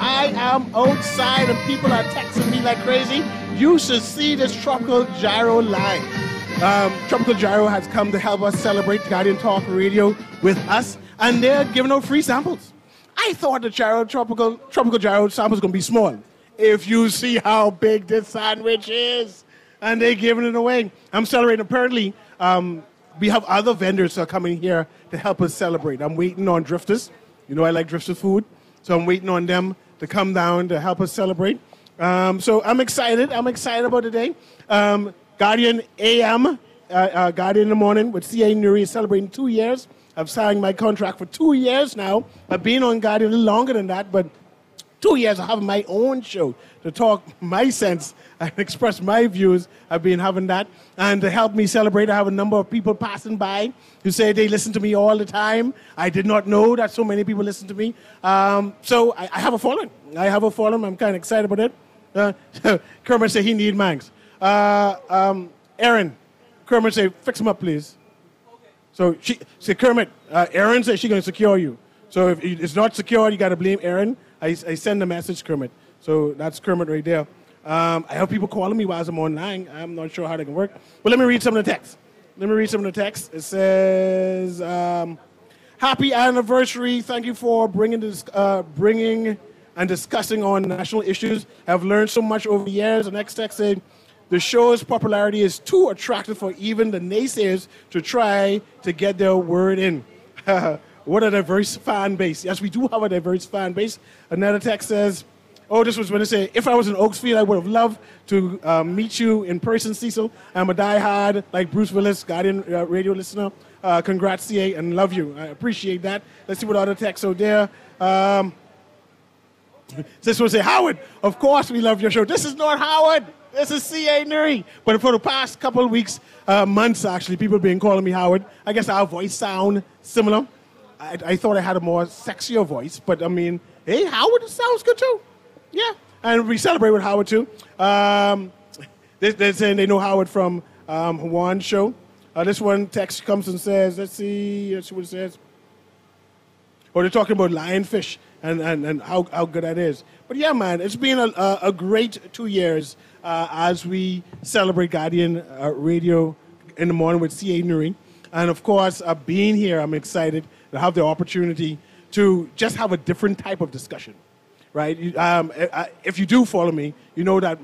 I am outside and people are texting me like crazy. You should see this Tropical Gyro live. Um, Tropical Gyro has come to help us celebrate Guardian Talk Radio with us, and they're giving out free samples. I thought the gyro, Tropical, Tropical Gyro sample was going to be small. If you see how big this sandwich is, and they're giving it away. I'm celebrating. Apparently, um, we have other vendors who are coming here to help us celebrate. I'm waiting on Drifters. You know I like Drifters food. So I'm waiting on them to come down to help us celebrate. Um, so I'm excited. I'm excited about today. Um, Guardian A M, uh, uh, Guardian in the Morning with C A Nuri is celebrating two years. I've signed my contract for two years now. I've been on Guardian a little longer than that, but two years of having my own show to talk my sense and express my views. I've been having that. And to help me celebrate, I have a number of people passing by who say they listen to me all the time. I did not know that so many people listen to me. Um, so I, I have a following. I have a following. I'm kind of excited about it. Uh, Kermit said he need mangs. Uh, um, Aaron, Kermit said, fix him up, please. So she said, Kermit, uh, Aaron said she's going to secure you. So if it's not secure, you got to blame Aaron. I, I send a message, Kermit. So that's Kermit right there. Um, I have people calling me while I'm online. I'm not sure how they can work. But let me read some of the text. Let me read some of the text. It says, um, happy anniversary. Thank you for bringing, this, uh, bringing and discussing on national issues. I've learned so much over the years. The next text said, the show's popularity is too attractive for even the naysayers to try to get their word in. What a diverse fan base. Yes, we do have a diverse fan base. Another text says, oh, this was when they say, if I was in Oaksfield, I would have loved to uh, meet you in person, Cecil. I'm a diehard, like Bruce Willis, Guardian uh, radio listener. Uh, congrats, C A, and love you. I appreciate that. Let's see what other texts are there. Um, this one say, Howard, of course we love your show. This is not Howard. This is C A Nuri. But for the past couple of weeks, uh, months actually, people have been calling me Howard. I guess our voice sound similar. I, I thought I had a more sexier voice, but I mean, hey, Howard sounds good too. Yeah, and we celebrate with Howard too. Um, they, they're saying they know Howard from um, Juan's show. Uh, this one text comes and says, let's see, let's see what it says. Oh, they're talking about lionfish and, and, and how, how good that is. But yeah, man, it's been a, a, a great two years uh, as we celebrate Guardian uh, Radio in the Morning with C A Nuri. And of course, uh, being here, I'm excited to have the opportunity to just have a different type of discussion, right? Um, if you do follow me, you know that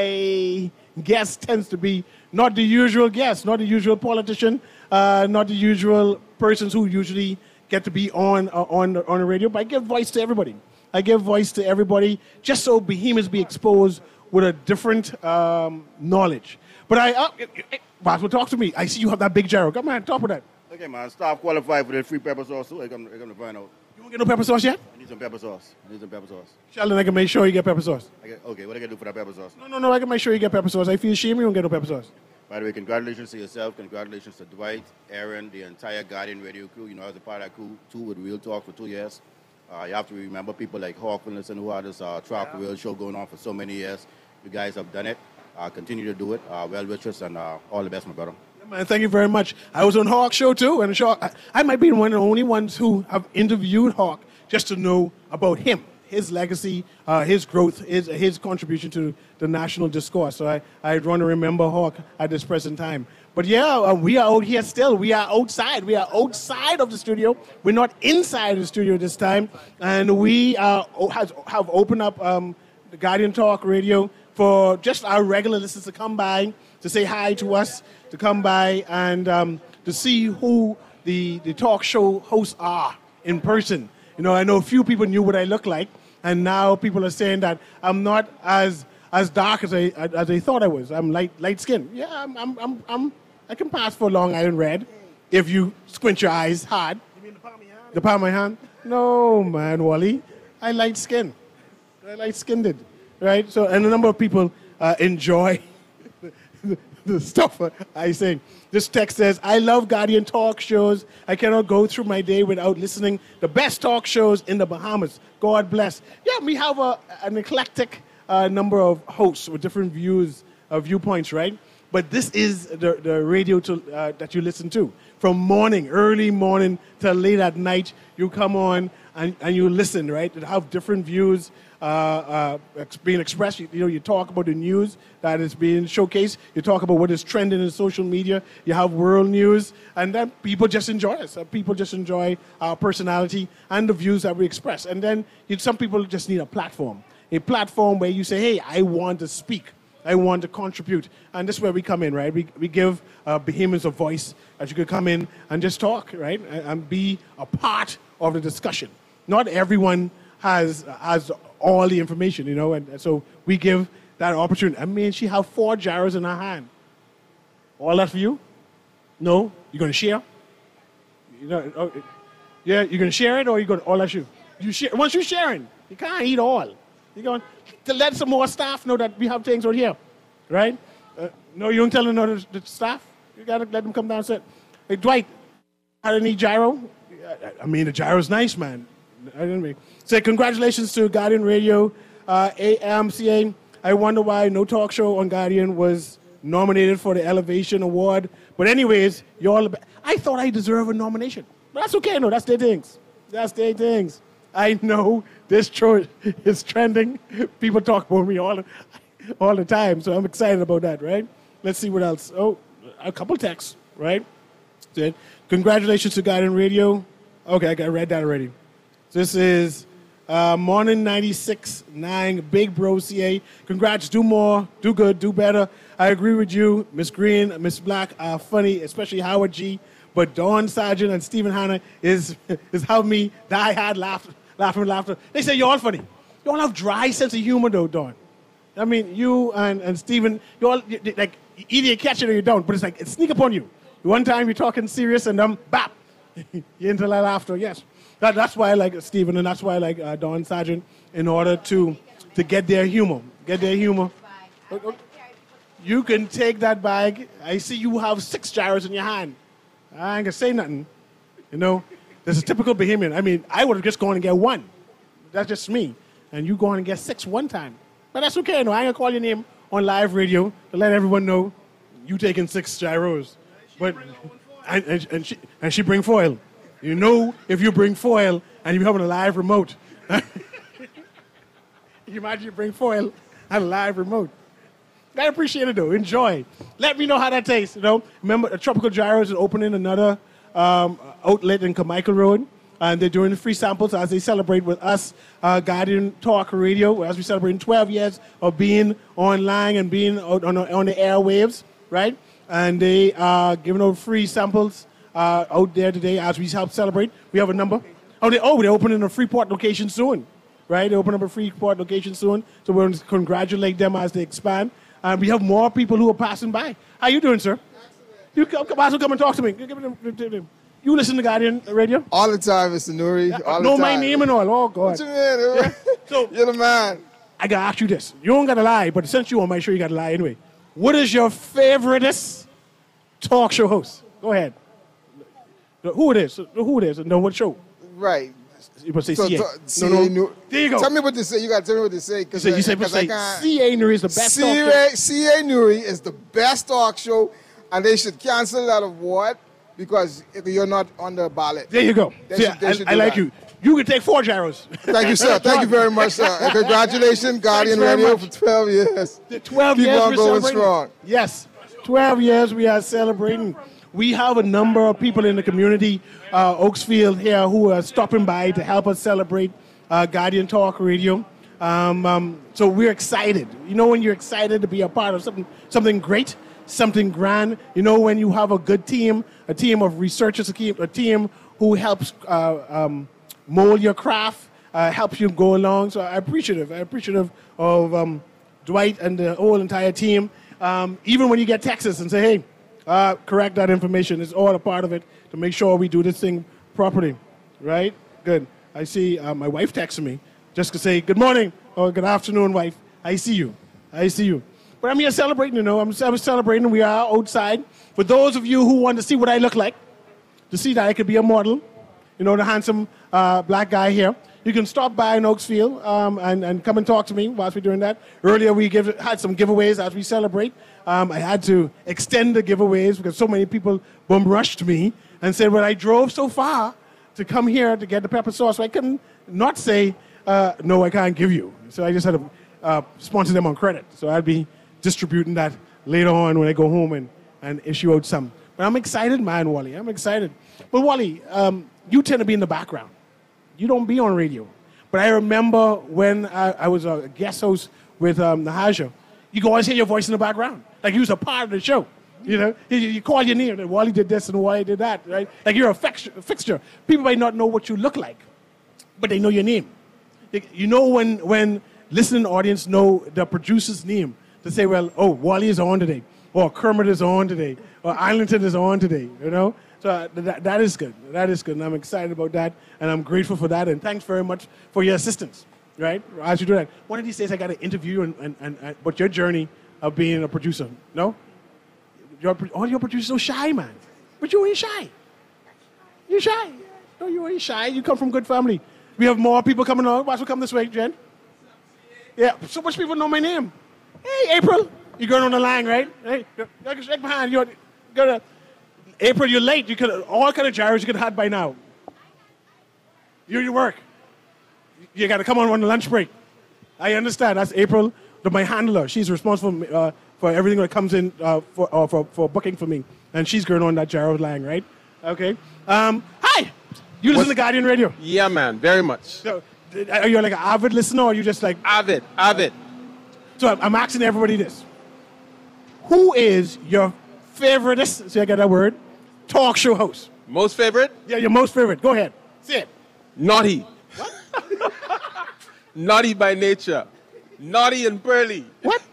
my guest tends to be not the usual guest, not the usual politician, uh, not the usual persons who usually get to be on uh, on on the radio. But I give voice to everybody. I give voice to everybody just so behemoths be exposed with a different um, knowledge. But I, uh, Boss, will talk to me. I see you have that big gyro. Come on, talk with that. Okay, man. Staff qualified for the free pepper sauce too. I come, I come to find out. You won't get no pepper sauce yet? I need some pepper sauce. I need some pepper sauce. Sheldon, I can make sure you get pepper sauce. I get, okay, what I can do for that pepper sauce? No, no, no, I can make sure you get pepper sauce. I feel shame you won't get no pepper sauce. By the way, congratulations to yourself. Congratulations to Dwight, Aaron, the entire Guardian Radio crew. You know, I was a part of that crew, too, with Real Talk for two years. Uh, you have to remember people like Hawk Wilson who had this uh, Track yeah. Real show going on for so many years. You guys have done it. Uh, continue to do it. Uh, well wishes and uh, all the best, my brother. Yeah, man, thank you very much. I was on Hawk's show, too. And Hawk, I, I might be one of the only ones who have interviewed Hawk just to know about him, his legacy, uh, his growth, his, his contribution to the national discourse. So I, I want to remember Hawk at this present time. But yeah, uh, we are out here still. We are outside. We are outside of the studio. We're not inside the studio this time. And we uh, has, have opened up um, the Guardian Talk Radio for just our regular listeners to come by, to say hi to us, to come by and um, to see who the, the talk show hosts are in person. You know, I know a few people knew what I look like, and now people are saying that I'm not as as dark as I as I thought I was. I'm light light skinned. Yeah, I'm I'm I'm, I'm I can pass for Long Island Red if you squint your eyes hard. You mean the palm of your hand? The palm of my hand? No, man, Wally. I light skinned. I light skinned. Right? So, and a number of people uh, enjoy the, the stuff I say. This text says, I love Guardian talk shows. I cannot go through my day without listening. The best talk shows in the Bahamas. God bless. Yeah, we have a, an eclectic uh, number of hosts with different views, uh, viewpoints, right? but this is the, the radio to, uh, that you listen to. From morning, early morning till late at night, you come on and, and you listen, right? You have different views uh, uh, ex- being expressed. You, you know, you talk about the news that is being showcased. You talk about what is trending in social media. You have world news, and then people just enjoy us. Uh, people just enjoy our personality and the views that we express. And then you, some people just need a platform, a platform where you say, hey, I want to speak. I want to contribute. And this is where we come in, right? We, we give uh, behemoths a voice that you could come in and just talk, right? And, and be a part of the discussion. Not everyone has has all the information, you know, and, and so we give that opportunity. I mean, she have four gyros in her hand. All that for you? No? You're going to share? You know, oh, yeah, you're going to share it or you're going to all that you? You share, once you're sharing, you can't eat all. You're going to let some more staff know that we have things right here, right? Uh, no, you don't tell them no, the, the staff. You got to let them come down and say, hey, Dwight, I don't need gyro. I mean, the gyro's nice, man. I didn't mean. Say congratulations to Guardian Radio, uh, A M C A. I wonder why no talk show on Guardian was nominated for the Elevation Award. But anyways, y'all, I thought I deserve a nomination. But that's okay, no, that's their things. That's their things. I know this show is trending. People talk about me all, all the time, so I'm excited about that, right? Let's see what else. Oh, a couple texts, right? Said, congratulations to Guardian Radio. Okay, I read that already. This is uh, Morning ninety-six point nine, Big Bro C A. Congrats, do more, do good, do better. I agree with you, Miss Green, Miss Black are funny, especially Howard G. But Dawn Sargent and Stephen Hanna is is helping me die hard laughter, laughing laughter. They say you're all funny. You all have dry sense of humor though, Dawn. I mean, you and, and Stephen, you all you, like either you catch it or you don't. But it's like it sneak upon you. One time you're talking serious and um, bap, you're into that laughter. Yes. That, that's why I like Stephen, and that's why I like uh, Dawn Sargent, in order to to get their humor. Get their humor. You can take that bag. I see you have six gyros in your hand. I ain't gonna say nothing. You know, there's a typical Bahamian. I mean, I would have just gone and get one. That's just me. And you go and get six one time. But that's okay. No, I ain't gonna call your name on live radio to let everyone know you taking six gyros. But and, and, and she and she bring foil. You know, if you bring foil and you're having a live remote, you imagine you bring foil and a live remote. I appreciate it though. Enjoy. Let me know how that tastes. You know, remember, the Tropical Gyros is opening another um, outlet in Carmichael Road, and they're doing free samples as they celebrate with us, uh, Guardian Talk Radio, as we celebrate twelve years of being online and being out on, on the airwaves, right? And they are giving out free samples uh, out there today as we help celebrate. We have a number. Oh, they, oh, they're opening a Freeport location soon, right? They open up a Freeport location soon, so we're going to congratulate them as they expand. And we have more people who are passing by. How you doing, sir? Excellent. You come, come, come and talk to me. You listen to Guardian Radio? All the time, Mister Nuri. Yeah, all know the time. my name and all. Oh, God. What you mean? Yeah. So, you're the man. I got to ask you this. You don't got to lie, but since you on my show, you got to lie anyway. What is your favoriteest talk show host? Go ahead. Who it is? Who it is? No, what show? Right. You must say so, C A. To, no, C A no. Nu- There you go. Tell me what to say. You got to tell me what to say. You say, you say, say C A Nuri is the best C talk A, show. C A Nuri is the best talk show, and they should cancel that award because you're not on the ballot. There you go. They See, should, they I, should I do like that. you. You can take four gyros. Thank you, sir. Thank you very much, sir. And congratulations, Guardian Radio, for twelve years. The twelve Keep years on we're going celebrating. strong. Yes, twelve years we are celebrating. We have a number of people in the community, uh, Oaksfield here, who are stopping by to help us celebrate uh, Guardian Talk Radio. Um, um, so we're excited. You know when you're excited to be a part of something, something great, something grand. You know when you have a good team, a team of researchers, a team, a team who helps uh, um, mold your craft, uh, helps you go along. So I'm appreciative. I'm appreciative of um, Dwight and the whole entire team. Um, even when you get texts and say, hey, uh, correct that information. It's all a part of it to make sure we do this thing properly. Right? Good. I see uh, my wife texting me just to say, good morning or good afternoon, wife. I see you. I see you. But I'm here celebrating, you know. I'm, I'm celebrating. We are outside. For those of you who want to see what I look like, to see that I could be a model, you know, the handsome uh, black guy here, you can stop by in Oaksfield um, and, and come and talk to me whilst we're doing that. Earlier, we give, had some giveaways as we celebrate. Um, I had to extend the giveaways because so many people bum rushed me and said, well, I drove so far to come here to get the pepper sauce, so I couldn't not say, uh, no, I can't give you. So I just had to uh, sponsor them on credit. So I'll be distributing that later on when I go home and, and issue out some. But I'm excited, man, Wally. I'm excited. But Wally, um, you tend to be in the background. You don't be on radio. But I remember when I, I was a guest host with um, Nahaja, you can always hear your voice in the background. Like you was a part of the show. You know, you, you call your name, and Wally did this and Wally did that, right? Like you're a fixture, fixture. People might not know what you look like, but they know your name. You know when, when listening audience know the producer's name to say, well, oh, Wally is on today, or Kermit is on today, or Islington is on today, you know? So uh, that, that is good. That is good, and I'm excited about that, and I'm grateful for that, and thanks very much for your assistance, right? As you do that. One of these days I got to interview you, and, and, and, and, but your journey of being a producer, no? Your, all your producers are so shy, man. But you ain't shy. You're shy. No, you ain't shy. You come from good family. We have more people coming on. Watch what come this way, Jen. Yeah, so much people know my name. Hey, April. You're going on the line, right? Hey, you're shake behind. You're gonna. April, you're late. You could all kind of gyros you could have had by now. You're your work. You got to come on on the lunch break. I understand. That's April, the, my handler. She's responsible uh, for everything that comes in uh, for, uh, for for booking for me, and she's going on that gyro line, right? Okay. Um, hi. You listen What's, to Guardian Radio? Yeah, man, very much. So, are you like an avid listener, or are you just like avid, avid? So I'm asking everybody this: who is your favoriteest? See, I got that word. Talk show host. Most favorite? Yeah, your most favorite. Go ahead. Say it. Naughty. What? Naughty by nature. Naughty and burly. What?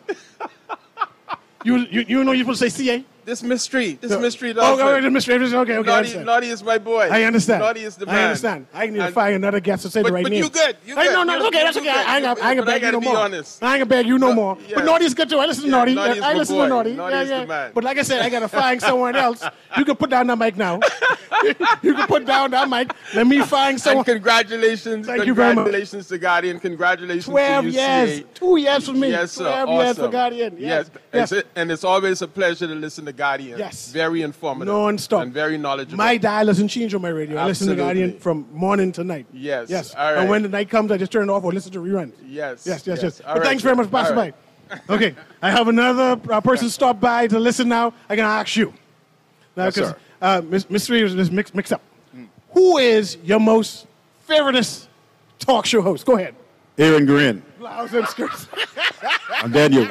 you, you you know you're supposed to say C A? This mystery. This So- mystery. Oh, okay, the mystery. Okay, okay. I Naughty, understand. naughty is my boy. I understand. Naughty is the man. I understand. I need to And- find another guest to say but, the right but name. you good. You Hey, good. no, no, You- that's okay. That's you okay. good. I ain't gonna, I ain't But gonna I beg you gotta no be more. honest. I ain't gonna beg you no more. yeah. But Naughty is good too. I listen to Yeah, Naughty. Naughty is I my listen boy. to Naughty. Naughty yeah, is the yeah. man. But like I said, I gotta find someone else. You can put down that mic now. You can put down that mic. Let me find someone. And congratulations. Thank you very much. Congratulations to Guardian. Congratulations Twelve to U C A. years. Two years for me. Yes, sir. Twelve awesome. years for Guardian. Yes. Yes. Yes. And it's always a pleasure to listen to Guardian. Yes. Very informative. Non-stop. And very knowledgeable. My dial doesn't change on my radio. I listen to Absolutely. Guardian from morning to night. Yes. Yes. All right. And when the night comes, I just turn it off or listen to reruns. Yes. Yes, yes, yes. yes. But All right. thanks very much, Pastor All right. Mike. Okay. I have another uh, person stop by to listen now. I'm going to ask you. Now, Yes, because sir. uh, Miss Mystery is is mixed mix up. Who is your most favoriteest talk show host? Go ahead. Aaron Green. Blouse and skirts. And Daniel.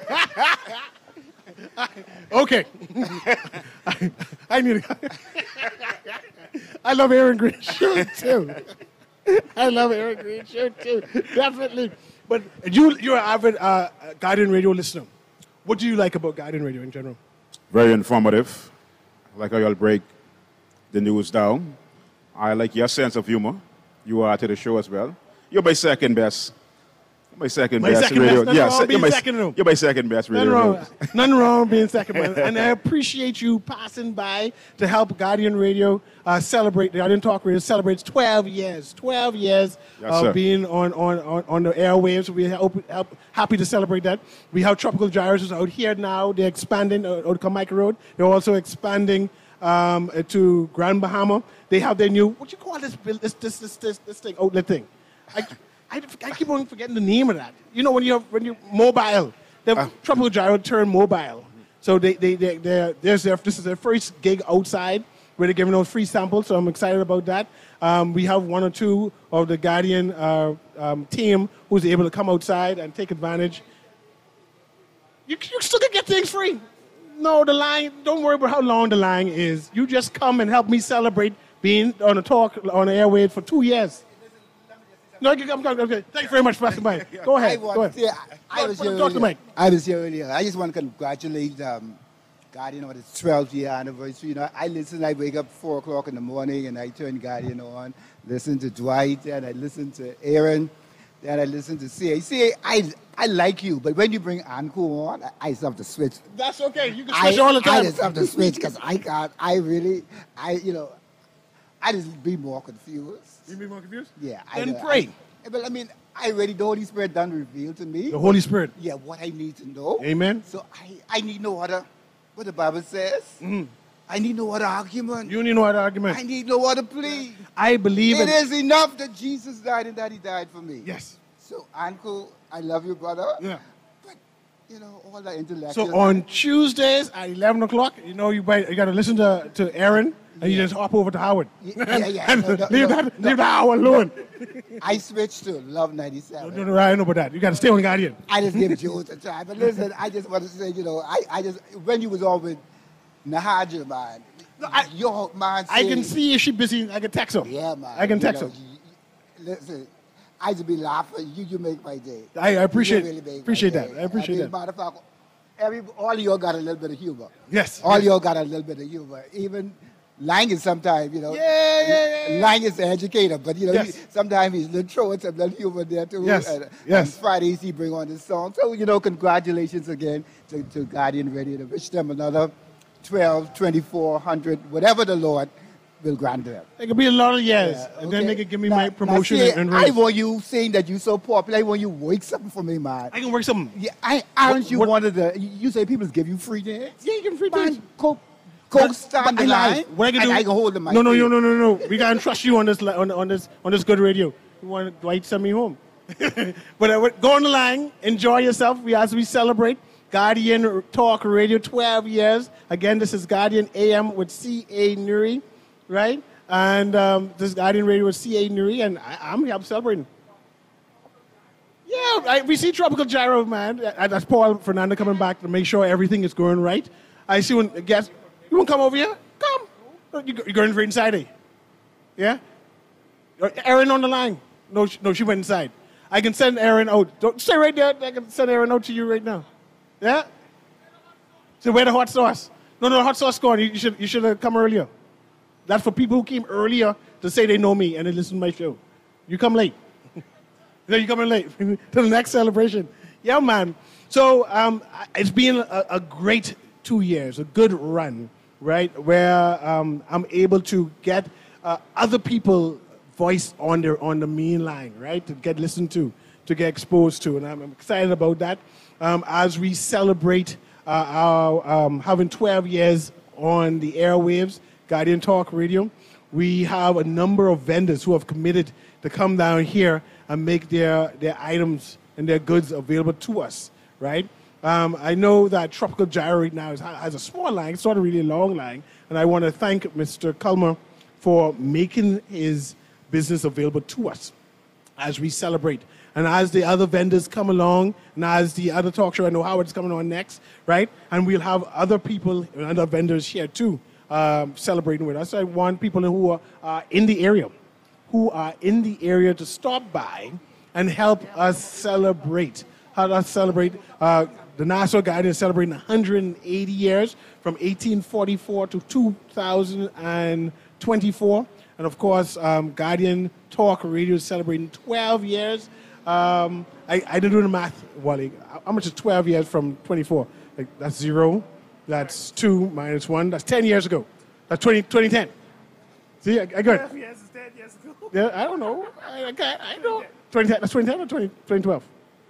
Okay. I, I need to. I love Aaron Green show too. I love Aaron Green show too. Definitely. But you, you're an avid uh, Guardian Radio listener. What do you like about Guardian Radio in general? Very informative. I like how y'all break the news down. I like your sense of humor. You are to the show as well. You're my second best. My second My best second radio. best? Nothing yeah, wrong se- with being you're, my, second, no. you're my second best Nothing radio. wrong, host. nothing wrong with being second, man. And I appreciate you passing by to help Guardian Radio uh, celebrate. Guardian Talk Radio celebrates twelve years. twelve years Yes, of sir. being on, on, on, on the airwaves. We're help, help, happy to celebrate that. We have Tropical Gyros out here now. They're expanding uh, out Carmichael Road. They're also expanding um, uh, to Grand Bahama. They have their new, what you call this, buil- this, this, this, this, this thing, outlet thing? I, I, I keep on forgetting the name of that. You know, when you're when you mobile, the Ah. Tropical Gyro turned mobile. So they they they they're, there's their this is their first gig outside where they're giving out free samples. So I'm excited about that. Um, we have one or two of the Guardian uh, um, team who's able to come outside and take advantage. You you still can get things free. No, the line. Don't worry about how long the line is. You just come and help me celebrate being on a talk on the airwaves for two years. No, I'm, I'm, okay. Thank you very much for passing by. Go ahead. I, Go want ahead. to say, I, I was Talk- here talk to earlier. Mike. I was here earlier. I just want to congratulate um, Guardian on its twelfth year anniversary. You know, I listen. I wake up four o'clock in the morning and I turn Guardian on. Listen to Dwight and I listen to Aaron. Then I listen to C A. C A, I I like you, but when you bring Anko on, I, I just have to switch. That's okay. You can I, switch all the time. I just have to switch because I can't. I really, I you know. I just be more confused. You be more confused? Yeah. Then I, pray. I, but I mean, I already the Holy Spirit done revealed to me. The Holy Spirit. Yeah, what I need to know. Amen. So I, I need no other, what the Bible says. Mm-hmm. I need no other argument. You need no other argument. I need no other plea. I believe it in- is enough that Jesus died and that he died for me. Yes. So, Uncle, I love you, brother. Yeah. But, you know, all that intellectual. So on Tuesdays at eleven o'clock, you know, you you got to listen to, to Aaron, and you just hop over to Howard. Yeah, yeah, yeah. And No, no, leave no, that, no. leave that hour alone. I switched to Love ninety-seven. No, no, I know about that. You got to stay on Guardian. I just give Jules a try. But listen, I just want to say, you know, I, I just, when you was on with Nahaja, man, I, your man I can saying- see if she busy. I can text her. Yeah, man. I can You text know, her. you- Listen, I just be laughing. You, you make my day. I- I appreciate- You really make my appreciate day. that. I appreciate mean, that. Matter of fact, every, all of y'all got a little bit of humor. Yes. All yes. y'all got a little bit of humor. Even Langus sometimes, you know. Yeah, yeah, yeah. Langus the educator, but you know, Yes. he, sometimes he's little throwing some little humor there too. Yes, And, yes. and Fridays he bring on this song. So, you know, congratulations again to, to Guardian Radio to wish them another twelve, twenty-four hundred, whatever the Lord will grant them. It could be a lot of years, Yeah, and then okay. they could give me Now- my promotion now, see, and, and I raise. want you saying that you're so popular. I want you work something for me, man. I can work something. Yeah, I aren't What- you what- one of the? You you say people give you free dance? Yeah, you give free Man, dance. go, go stand the I lie. line. What I can and do? I can hold the mic. No, no, for no, you. no, no, no. We gotta trust you on this, li- on, on this, on this good radio. You want Dwight send me home? But uh, go on the line, enjoy yourself. We as we celebrate Guardian Talk Radio, twelve years. Again, this is Guardian A M with C A Nuri, right? And um, this is Guardian Radio with C A Nuri, and I, I'm here celebrating. Yeah, I, we see Tropical Gyro, man. Uh, That's Paul Fernando coming back to make sure everything is going right. I see when guess you want to come over here? Come. You, you're going inside, eh? Yeah. Erin on the line. No, she, no, she went inside. I can send Erin out. Don't stay right there. I can send Erin out to you right now. Yeah. So where the hot sauce? No, no, the hot sauce gone. You, you should, you should have come earlier. That's for people who came earlier to say they know me and they listen to my show. You come late. No, you coming late to the next celebration. Yeah, man. So um, it's been a, a great two years, a good run, right? Where um, I'm able to get uh, other people voice on their on the main line, right? To get listened to, to get exposed to, and I'm, I'm excited about that. Um, as we celebrate uh, our um, having twelve years on the airwaves, Guardian Talk Radio, we have a number of vendors who have committed to come down here and make their, their items and their goods available to us, right? Um, I know that Tropical Gyro right now is, has a small line, it's not a really long line, and I want to thank Mister Culmer for making his business available to us as we celebrate. And as the other vendors come along, and as the other talk show, I know Howard's coming on next, right? And we'll have other people and other vendors here too um, celebrating with us. So I want people who are uh, in the area, who are in the area to stop by and help us celebrate. Help us celebrate. Uh, the Nassau Guardian is celebrating one hundred eighty years from eighteen forty-four to two thousand twenty-four. And of course, um, Guardian Talk Radio is celebrating twelve years. Um, I, I didn't do the math, Wally. How much is twelve years from twenty-four? Like, that's zero. That's two minus one. That's ten years ago. That's twenty, twenty ten. See, I, I got it. Yes, it's ten years ago. Yeah, I don't know. I, I, can't, I don't. twenty ten, that's twenty ten or twenty, twenty twelve?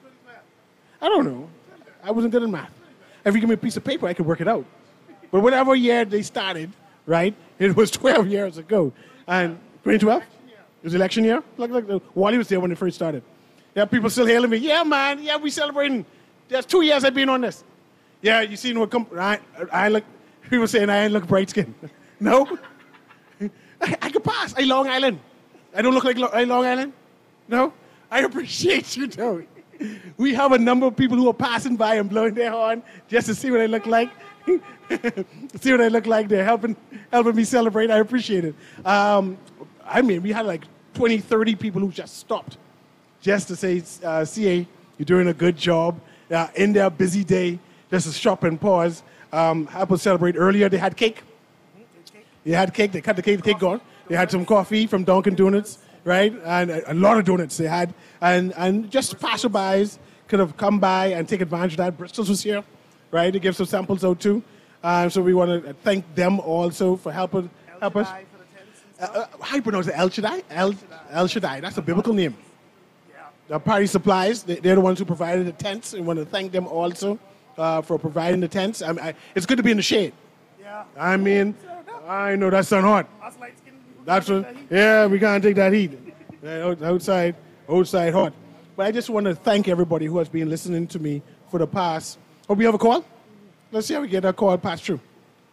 I don't know. I wasn't good at math. If you give me a piece of paper, I could work it out. But whatever year they started, right, it was twelve years ago. And twenty twelve? It was election year? Look, look, Wally was there when it first started. Yeah, people still hailing me. Yeah, man. Yeah, we celebrating. There's two years I've been on this. Yeah, you seen what come? I, I look. People saying I ain't look bright skin. No, I, I could pass. I Long Island. I don't look like Lo- I Long Island. No, I appreciate you though. We have a number of people who are passing by and blowing their horn just to see what I look like. See what I look like. They're helping helping me celebrate. I appreciate it. Um, I mean, we had like twenty, thirty people who just stopped just to say, uh, C A, you're doing a good job. Uh, in their busy day, just to stop and pause. Um, help us celebrate. Earlier, they had cake. They had cake. They cut the cake. The cake gone. They had some coffee from Dunkin' Donuts, right? And a, a lot of donuts they had. And and just passerbys could have come by and take advantage of that. Bristol's was here, right? They give some samples out too. Uh, so we want to thank them also for helping help us. uh, how you pronounce it? El Shaddai? El, El Shaddai. That's a biblical name. The Party Supplies, they, they're the ones who provided the tents. I want to thank them also uh, for providing the tents. I, I, it's good to be in the shade. Yeah. I mean, I know that's not hot. That's what, yeah, we can't take that heat. Outside, outside hot. But I just want to thank everybody who has been listening to me for the past. Oh, we have a call? Let's see how we get that call passed through.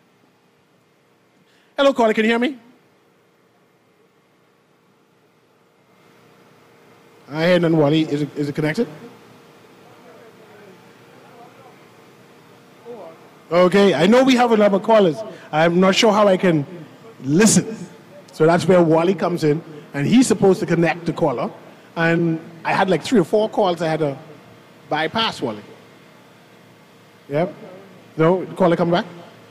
Hello, caller, can you hear me? I hear none, Wally. Is it, is it connected? Okay, I know we have a lot of callers. I'm not sure how I can listen. So that's where Wally comes in, and he's supposed to connect the caller. And I had like three or four calls I had to bypass Wally. Yep. No, the caller come back?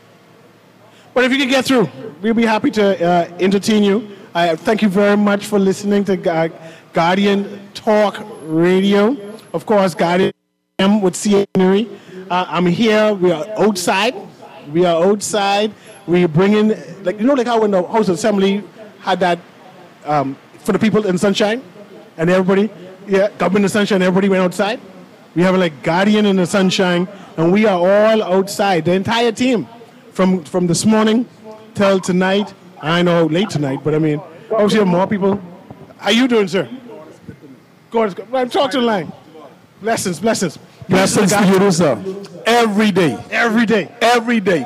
But if you can get through, we'll be happy to uh, entertain you. Uh, thank you very much for listening to uh, Guardian Talk Radio. Of course, Guardian M with C A Nuri. Uh, I'm here. We are outside. We are outside. We're bringing, like, you know, like how when the House Assembly had that um, for the people in sunshine and everybody, yeah, government in the sunshine, everybody went outside. We have like Guardian in the sunshine, and we are all outside. The entire team, from from this morning till tonight. I know late tonight, but I mean, obviously more people. How you doing, sir? God, talk to the line. Blessings, blessings. Blessings to you, sir. Every day. Every day. Every day.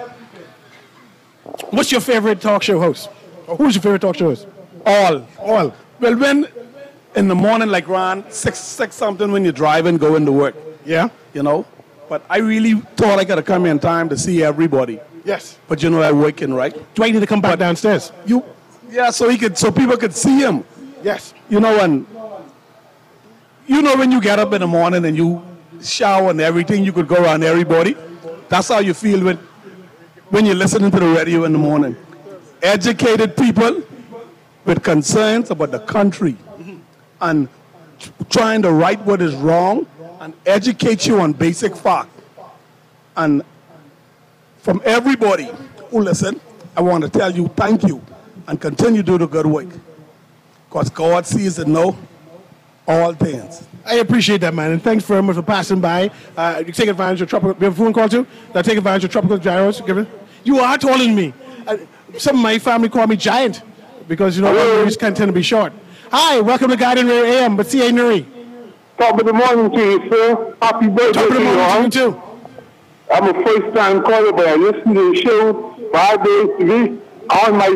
What's your favorite talk show host? Or who's your favorite talk show host? All. All. Well, when in the morning, like around six, six something when you're driving, going to work. Yeah. You know? But I really thought I gotta come in time to see everybody. Yes. But you know I'm working, right? Do I need to come back but downstairs? You yeah, so he could so people could see him. Yes. You know, and you know when you get up in the morning and you shower and everything, you could go around everybody. That's how you feel when when you're listening to the radio in the morning. Educated people with concerns about the country and t- trying to right what is wrong and educate you on basic fact. And from everybody who listen, I want to tell you thank you and continue to do the good work. Because God sees and knows all things. I appreciate that, man, and thanks very much for passing by. Uh, you take advantage of tropical. We have a phone call too. That take advantage of tropical gyros. Given you are taller than me. Uh, some of my family call me giant because you know we can tend to be short. Hi, welcome to Guardian Radio A M. But C A Nuri. Top of the morning to you, sir. Happy birthday Top of the to you, morning all. to you too. I'm a first-time caller, but I listen to the show five days a week on my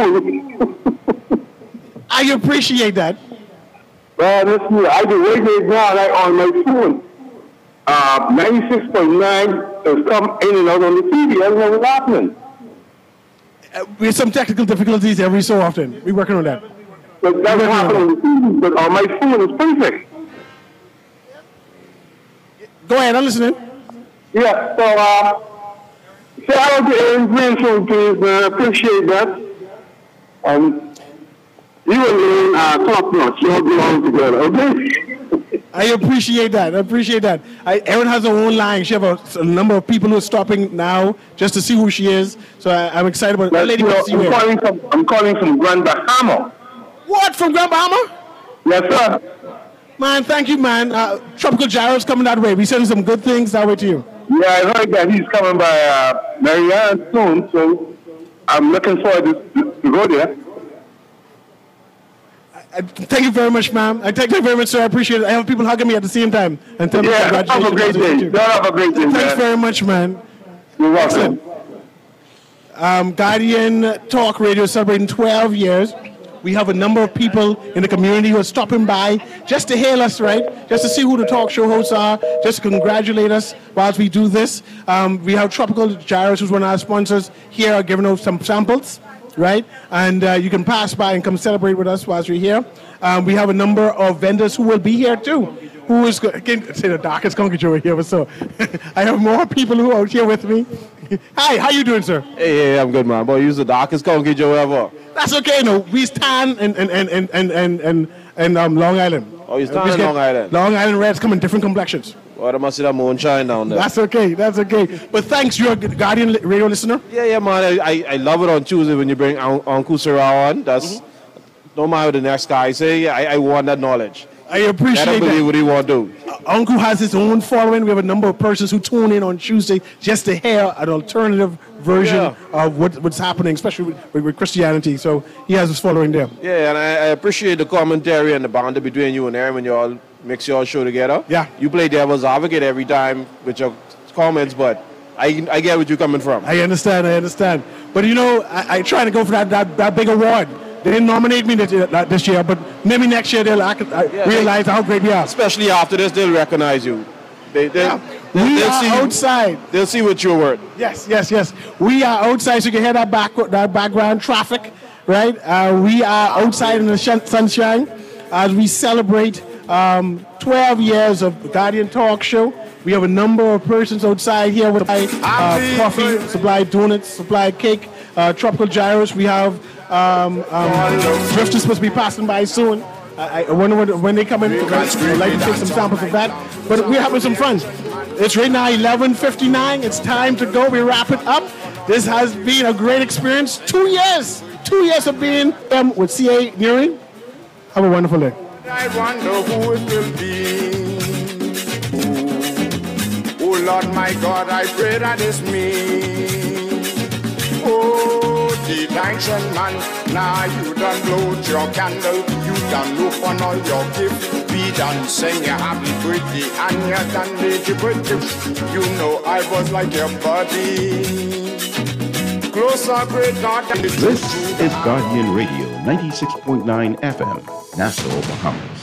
phone. I appreciate that. Well, listen, I do radio now like, on my phone. Uh, ninety-six point nine has come in and out on the T V. I don't know what's happening. Uh, we have some technical difficulties every so often. We're working on that. But that's happening on the T V, but on my phone it's perfect. Go ahead, I'm listening. Yeah, so, uh, say hello to Aaron Greenfield, please, man. I appreciate that. Um, you and Aaron are top notch. You all belong together, okay? I appreciate that. I appreciate that. I, Erin has her own line. She has a, a number of people who are stopping now just to see who she is. So I, I'm excited about Well, that. Lady, you know, wants to see I'm, you. calling from, I'm calling from Grand Bahama. What, from Grand Bahama? Yes, sir. Man, thank you, man. Uh, Tropical Gyro's coming that way. We send some good things that way to you. Yeah, I heard that he's coming by uh, Marianne soon, so I'm looking forward to, to go there. I, I, thank you very much, ma'am. I thank you very much, sir. I appreciate it. I have people hugging me at the same time. And tell me Yeah, congratulations. have a great day. You. Have a great day, Thanks man. very much, man. You're welcome. Um, Guardian Talk Radio is celebrating twelve years. We have a number of people in the community who are stopping by just to hail us, right? Just to see who the talk show hosts are, just to congratulate us whilst we do this. Um, we have Tropical Gyros, who's one of our sponsors, here are giving out some samples, right? And uh, you can pass by and come celebrate with us whilst we're here. Um, we have a number of vendors who will be here too. Who is, again, say the darkest Conky Joe here, but so I have more people who are out here with me. Hi, how you doing, sir? Hey, yeah, I'm good, man. Boy, you're the darkest Conky Joe ever. That's okay, no. We stand in and and and and and and, and um, Long Island. Oh, you stand Uh, we in get- Long Island? Long Island Reds come in different complexions. Oh, there must be that moonshine down there. That's okay. That's okay. But thanks, you're a Guardian radio listener. Yeah, yeah, man. I, I, I love it on Tuesday when you bring Un- Uncle Sarah on. That's mm-hmm. no matter what the next guy say. Yeah, I, I want that knowledge. I appreciate that. I believe that. what he want to do. Uh, Uncle has his own following. We have a number of persons who tune in on Tuesday just to hear an alternative version yeah. of what, what's happening, especially with, with, with Christianity. So he has his following there. Yeah, and I, I appreciate the commentary and the bond between you and Aaron when you all mix your show together. Yeah. You play devil's advocate every time with your comments, but I I get where you're coming from. I understand, I understand. But you know, I, I try to go for that, that, that big award. They didn't nominate me this, this year, but maybe next year they'll act, uh, yeah, realize they, how great we are. Especially after this, they'll recognize you. They, they, yeah. they'll, we they'll are see outside. You, they'll see what you're worth. Yes, yes, yes. We are outside, so you can hear that, back, that background traffic, right? Uh, we are outside in the sh- sunshine as we celebrate um, twelve years of Guardian Talk Show. We have a number of persons outside here with uh, coffee, supplied donuts, supplied cake, uh, tropical gyros. We have um, um, drifters supposed to be passing by soon. I, I wonder when, when they come in. I'd like to take some samples of that. But we're having some fun. It's right now eleven fifty-nine. It's time to go. We wrap it up. This has been a great experience. Two years. Two years of being um, with C A Nearing. Have a wonderful day. I wonder who it will be. Oh, Lord, my God, I pray that it's me. Oh, the dancing man, now you done blow your candle, you done look on all your gift. We done sing your happy birthday and you done made your birthday. You know I was like your buddy. Closer, great God. This is Guardian Radio, ninety-six point nine F M, Nassau, Bahamas.